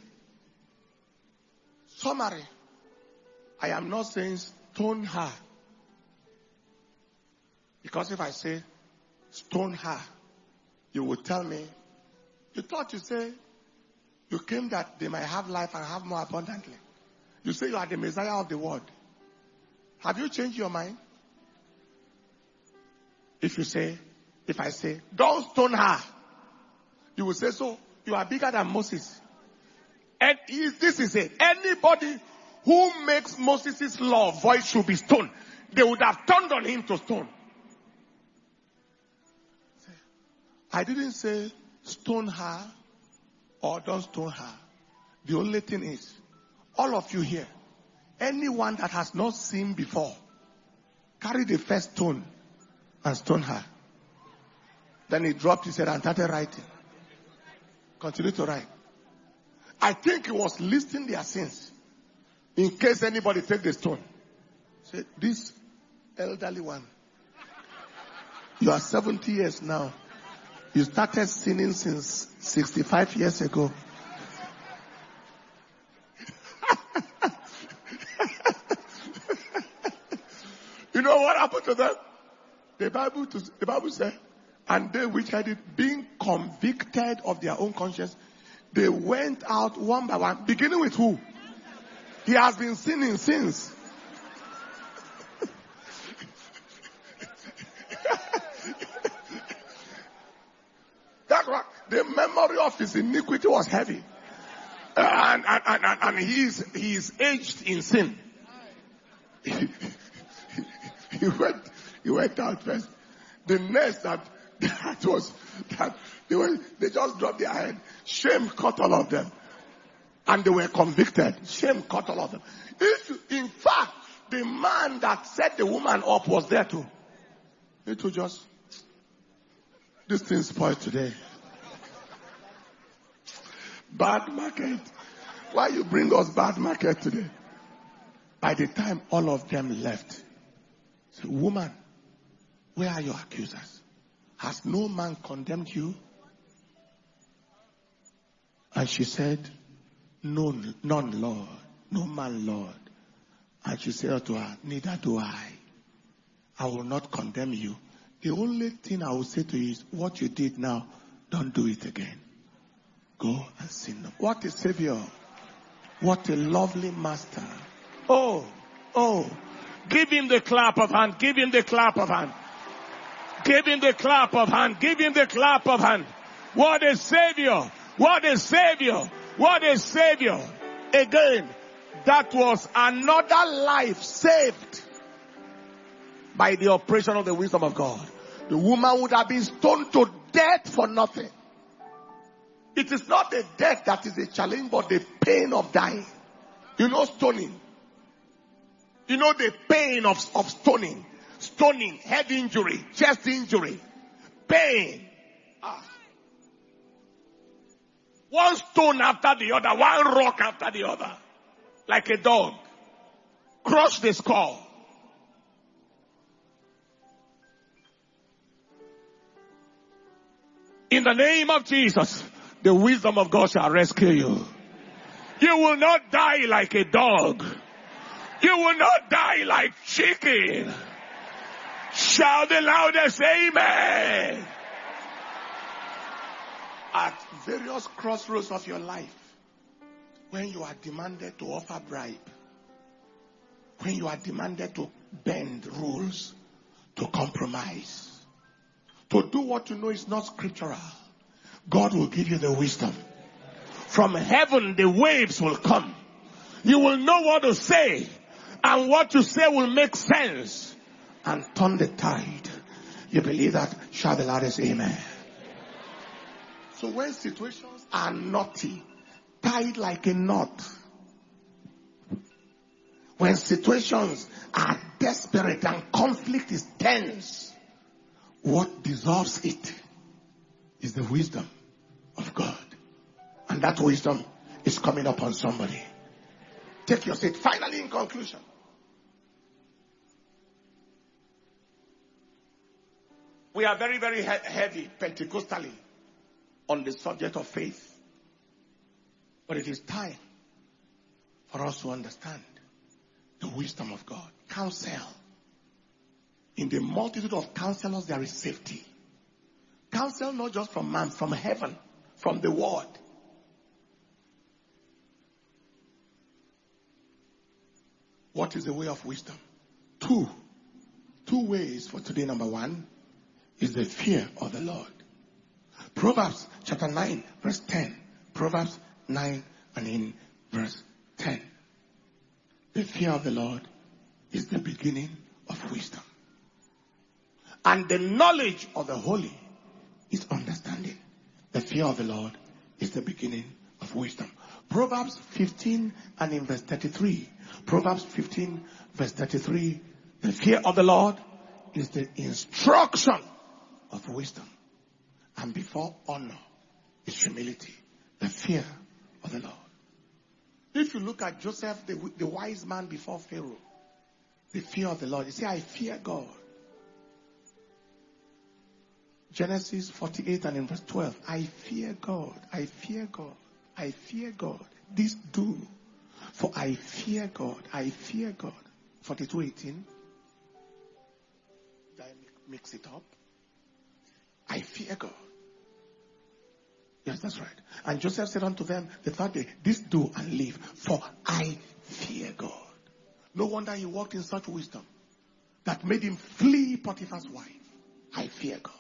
summary, I am not saying stone her. Because if I say stone her, you will tell me You thought you say, you came that they might have life and have more abundantly. You say you are the Messiah of the world. Have you changed your mind? If I say, don't stone her, you will say, so you are bigger than Moses. And this is it. Anybody who makes Moses' law void should be stoned. They would have turned on him to stone. I didn't say stone her or don't stone her. The only thing is, all of you here, anyone that has not seen before, carry the first stone and stone her. Then he dropped his head and started writing. Continue to write. I think he was listing their sins. In case anybody take the stone. Say, this elderly one, you are 70 years now. You started sinning since 65 years ago. You know what happened to them? The Bible said, and they which had it, being convicted of their own conscience, they went out one by one, beginning with who? He has been sinning since. That's why the memory of his iniquity was heavy. And he is aged in sin. He went out first. The next that was that they just dropped their head. Shame caught all of them. And they were convicted. Shame caught all of them. In fact, the man that set the woman up was there too. It was just, this thing spoiled today. Bad market. Why you bring us bad market today? By the time all of them left, say, woman, where are your accusers? Has no man condemned you? And she said, no, none, Lord. No man, Lord. And she said to her, neither do I. I will not condemn you. The only thing I will say to you is, what you did now, don't do it again. Go and sin. What a Savior. What a lovely Master. Oh. Give him the clap of hand. Give him the clap of hand. Give him the clap of hand. Give him the clap of hand. What a Savior. What a Savior. What a Savior. Again, that was another life saved by the operation of the wisdom of God. The woman would have been stoned to death for nothing. It is not the death that is a challenge, but the pain of dying. You know stoning. You know the pain of stoning. Stoning, head injury, chest injury, pain. One stone after the other, one rock after the other. Like a dog. Crush the skull. In the name of Jesus, the wisdom of God shall rescue you. You will not die like a dog. You will not die like chicken. Shout the loudest amen. At various crossroads of your life, when you are demanded to offer bribe, when you are demanded to bend rules, to compromise, to do what you know is not scriptural, God will give you the wisdom. From heaven, the waves will come. You will know what to say, and what you say will make sense and turn the tide. You believe that? Shout the loudest amen. So when situations are knotty, tied like a knot, when situations are desperate and conflict is tense, what dissolves it is the wisdom of God. And that wisdom is coming upon somebody. Take your seat. Finally, in conclusion, we are very, very heavy Pentecostally on the subject of faith. But it is time for us to understand the wisdom of God. Counsel. In the multitude of counselors, there is safety. Counsel not just from man, from heaven. from the word. What is the way of wisdom? Two ways for today. Number one is the fear of the Lord. Proverbs chapter 9 verse 10. Proverbs 9 and in verse 10. The fear of the Lord is the beginning of wisdom. And the knowledge of the holy is understanding. The fear of the Lord is the beginning of wisdom. Proverbs 15 and in verse 33. Proverbs 15 verse 33. The fear of the Lord is the instruction of wisdom. And before honor is humility. The fear of the Lord. If you look at Joseph, the wise man before Pharaoh, the fear of the Lord. You say, I fear God. Genesis 48 and in verse 12. I fear God. I fear God. I fear God. This do. For I fear God. I fear God. 42:18. Did I mix it up? I fear God. Yes, that's right. And Joseph said unto them the third day, this do and live, for I fear God. No wonder he walked in such wisdom that made him flee Potiphar's wife. I fear God.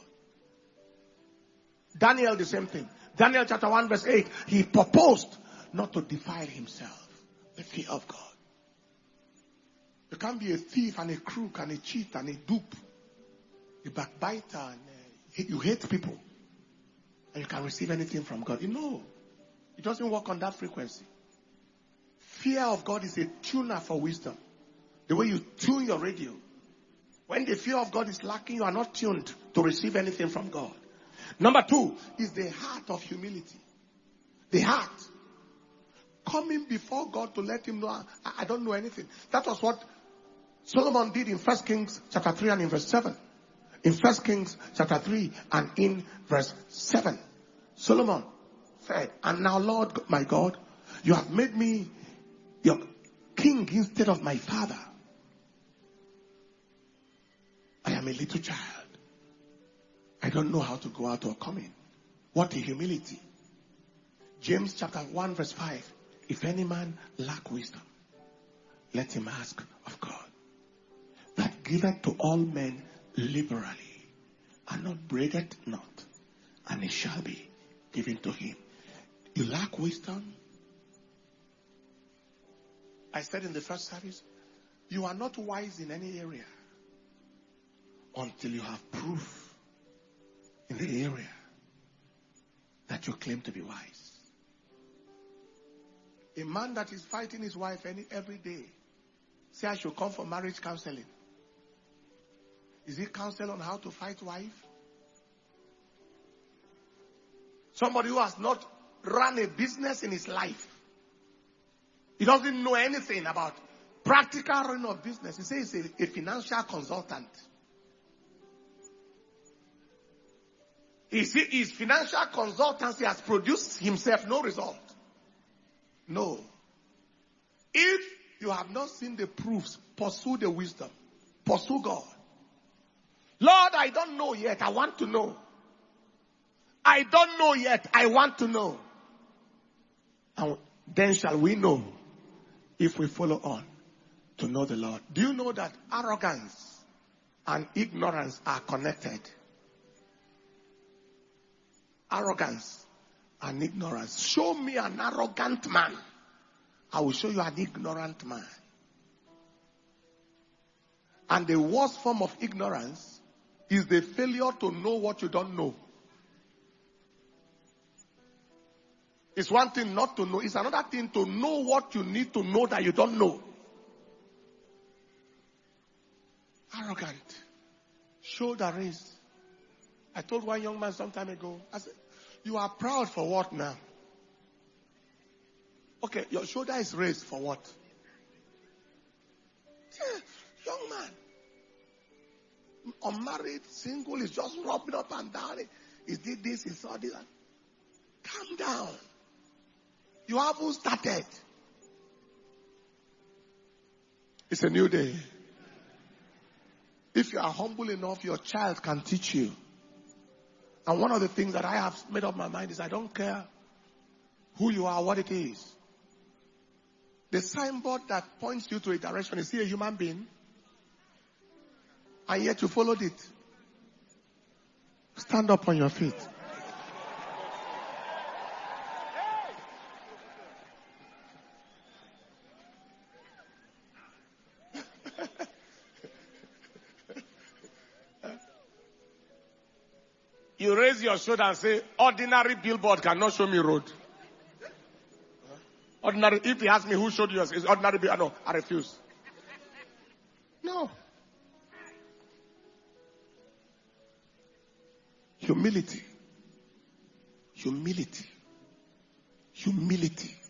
Daniel, the same thing. Daniel chapter 1 verse 8, he proposed not to defile himself. The fear of God. You can't be a thief and a crook and a cheat and a dupe, a backbiter, and you hate people. And you can receive anything from God. You know, it doesn't work on that frequency. Fear of God is a tuner for wisdom. The way you tune your radio. When the fear of God is lacking, you are not tuned to receive anything from God. Number two is the heart of humility. The heart. Coming before God to let him know, I don't know anything. That was what Solomon did in 1 Kings chapter 3 and in verse 7. In 1 Kings chapter 3 and in verse 7. Solomon said, and now Lord my God, you have made me your king instead of my father. I am a little child. I don't know how to go out or come in. What a humility. James chapter 1 verse 5. If any man lack wisdom, let him ask of God, that giveth to all men liberally, and upbraideth not, and it shall be given to him. You lack wisdom? I said in the first service, you are not wise in any area until you have proof in the area that you claim to be wise. A man that is fighting his wife every day, say I should come for marriage counseling. Is he counsel on how to fight wife? Somebody who has not run a business in his life. He doesn't know anything about practical running of business. He says he's a financial consultant. His financial consultancy has produced himself no result. No. If you have not seen the proofs, pursue the wisdom. Pursue God. Lord, I don't know yet. I want to know. I don't know yet. I want to know. And then shall we know if we follow on to know the Lord. Do you know that arrogance and ignorance are connected? Arrogance and ignorance. Show me an arrogant man. I will show you an ignorant man. And the worst form of ignorance is the failure to know what you don't know. It's one thing not to know. It's another thing to know what you need to know that you don't know. Arrogant. Shoulder raised. I told one young man some time ago, I said, you are proud for what now? Okay, your shoulder is raised for what? Yeah, young man. Unmarried, single, is just rubbing up and down. He did this, he saw this. Calm down. You haven't started. It's a new day. If you are humble enough, your child can teach you. And one of the things that I have made up my mind is I don't care who you are, what it is. The signboard that points you to a direction, is he a human being? And yet you followed it. Stand up on your feet. You raise your shoulder and say, ordinary billboard cannot show me road. Ordinary, if he asks me who showed you, it's ordinary billboard. No, I refuse. No. Humility. Humility. Humility.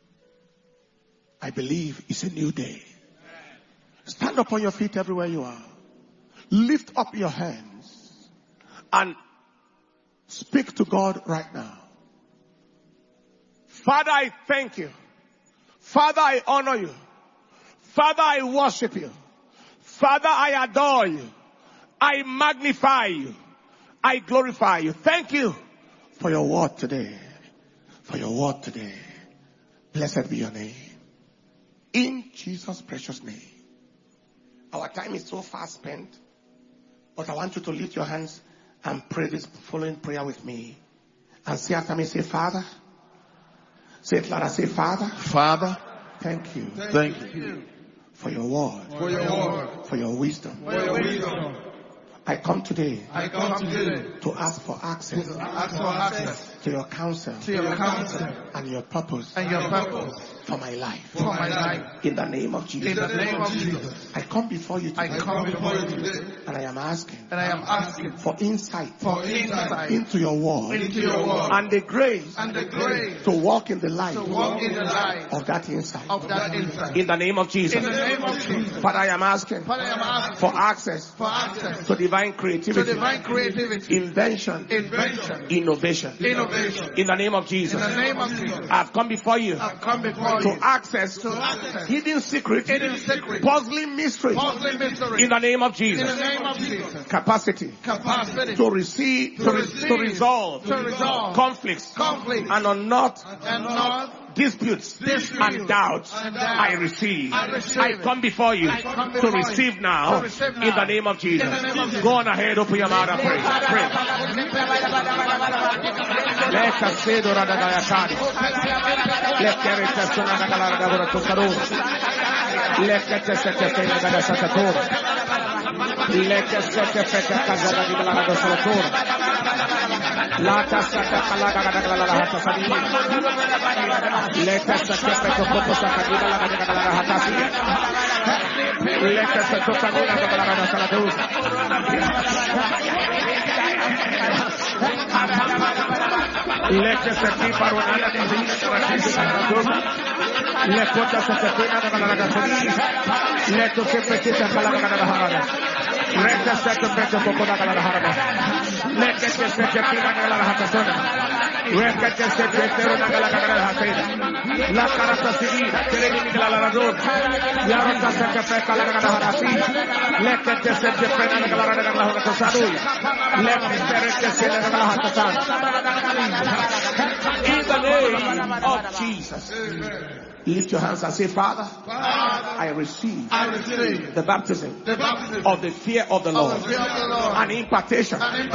I believe it's a new day. Stand up on your feet everywhere you are. Lift up your hands and speak to God right now. Father, I thank you. Father, I honor you. Father, I worship you. Father, I adore you. I magnify you. I glorify you. Thank you for your word today. For your word today. Blessed be your name. In Jesus' precious name. Our time is so fast spent, but I want you to lift your hands and pray this following prayer with me. And say after me, say, Father. Say it louder, say, Father. Father. Thank you. Thank you. For your word. For your word. For your wisdom. For your wisdom. I come today. I come today. To ask for access. To ask for access. To your counsel. To your counsel. And your purpose. And your purpose. For my life. For my life. In the name of Jesus. In the name of Jesus. I come before you today. I come before you today. And I am asking. And I am asking. For insight. For insight. Into your word. Into your word. And the grace. And the grace. To walk in the light. To walk in the light. Of that insight. Of that insight. In the name of Jesus. In the name of Jesus. But I am asking. But I am asking. For access. For access. To divine creativity. To divine creativity. Invention. Invention. Innovation. Innovation. In the name of Jesus. In the name of Jesus. I've come before you. I've come before to you. Access. To access. Hidden secret. Hidden secret. Puzzling mystery. Puzzling mystery. In the name of Jesus. In the name of Jesus. Capacity. Capacity. To receive. To resolve. To resolve. Conflicts. Conflicts. And on not. And not. Disputes and doubts. I receive. I come before you to receive now in the name of Jesus. Go on ahead, open your mouth and pray. Pray. Let us say the Radagayakari. Let in the name of Jesus. Lift your hands and say, Father, I receive the baptism of the fear of the Lord, an impartation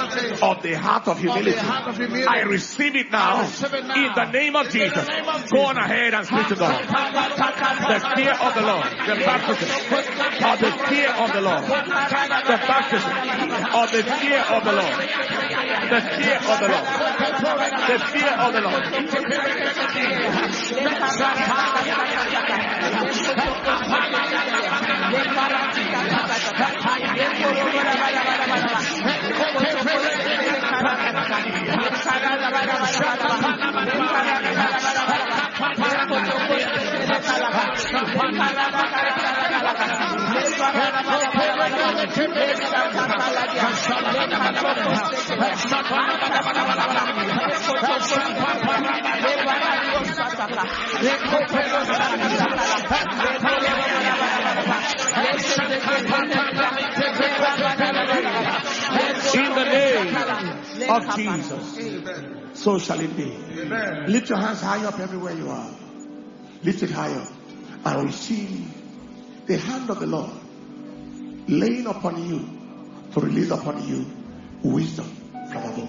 of the heart of humility. I receive it now in the name of Jesus. Go on ahead and speak to God. The fear of the Lord, the baptism of the fear of the Lord, the baptism of the fear of the Lord, the fear of the Lord, the fear of the Lord. In the name of Jesus. Amen. So shall it be. Amen. Lift your hands high up everywhere you are. Lift it high up and receive the hand of the Lord laying upon you to release upon you wisdom from above.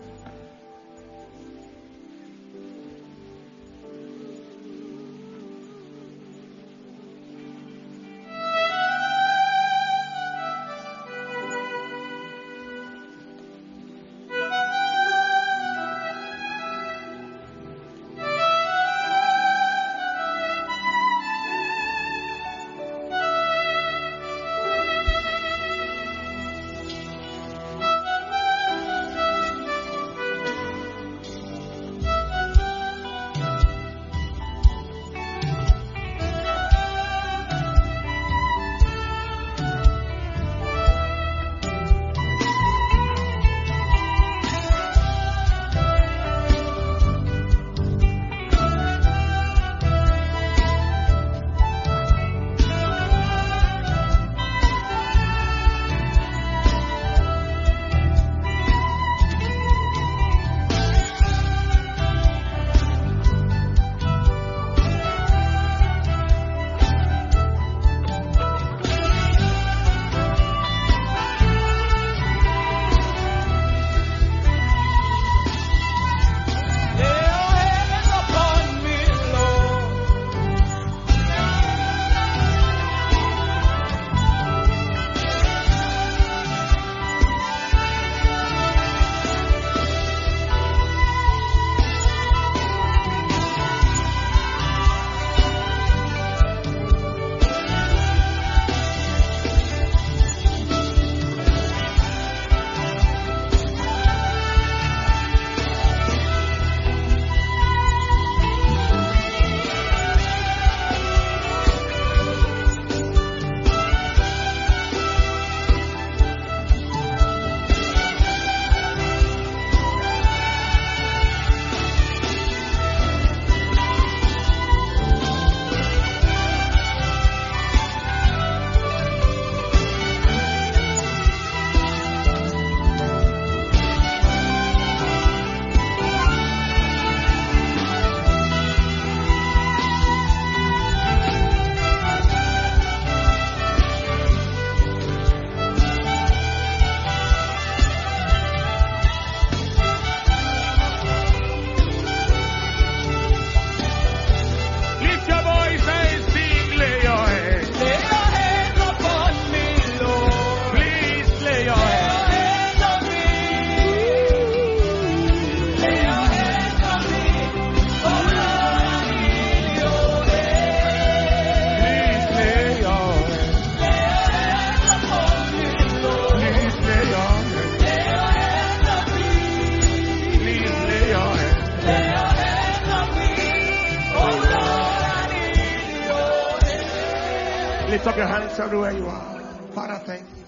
Lift up your hands everywhere you are. Father, thank you.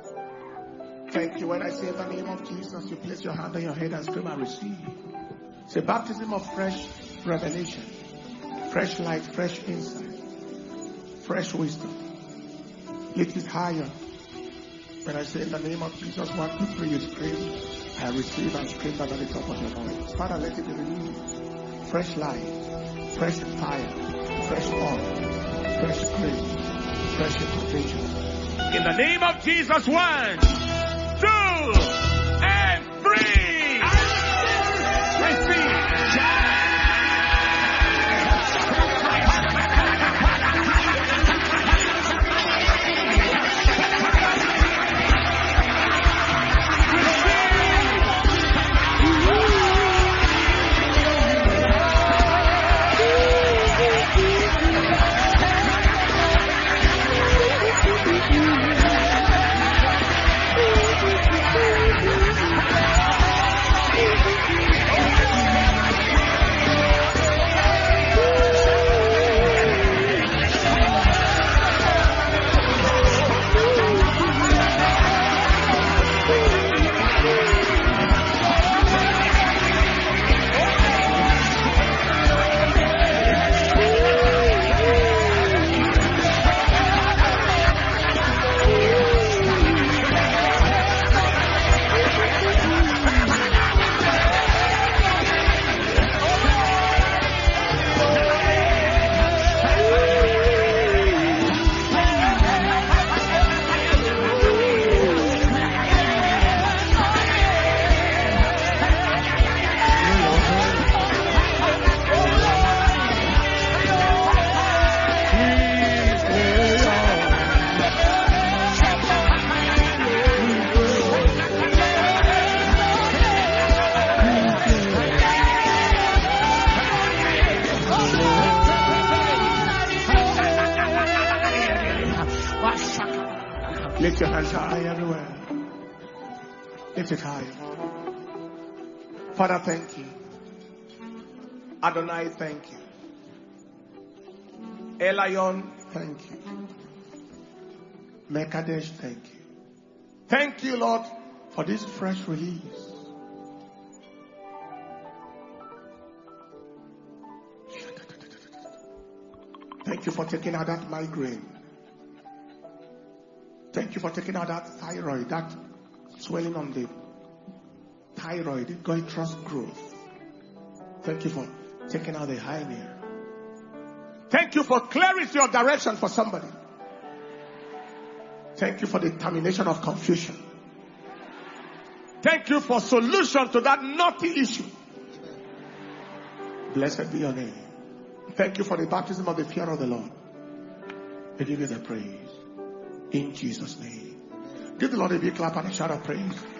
Thank you. When I say in the name of Jesus, you place your hand on your head and scream and receive. It's a baptism of fresh revelation, fresh light, fresh insight, fresh wisdom. Lift it higher. When I say in the name of Jesus, 1, 2, 3, you scream. I receive and scream that at the top of your voice. Father, let it be released. Fresh light, fresh fire, fresh oil, fresh grace, fresh impartation. In the name of Jesus, 1, 2, and 3. Receive. Lift your hands high everywhere. Lift it high. Father, thank you. Adonai, thank you. Elion, thank you. Mekadesh, thank you. Thank you, Lord, for this fresh release. Thank you for taking out that migraine. Thank you for taking out that thyroid, that swelling on the thyroid, the goitrous growth. Thank you for taking out the hernia. Thank you for clarity of direction for somebody. Thank you for the termination of confusion. Thank you for solution to that knotty issue. Blessed be your name. Thank you for the baptism of the fear of the Lord. We give you the praise. In Jesus' name. Give the Lord a big clap and a shout of praise.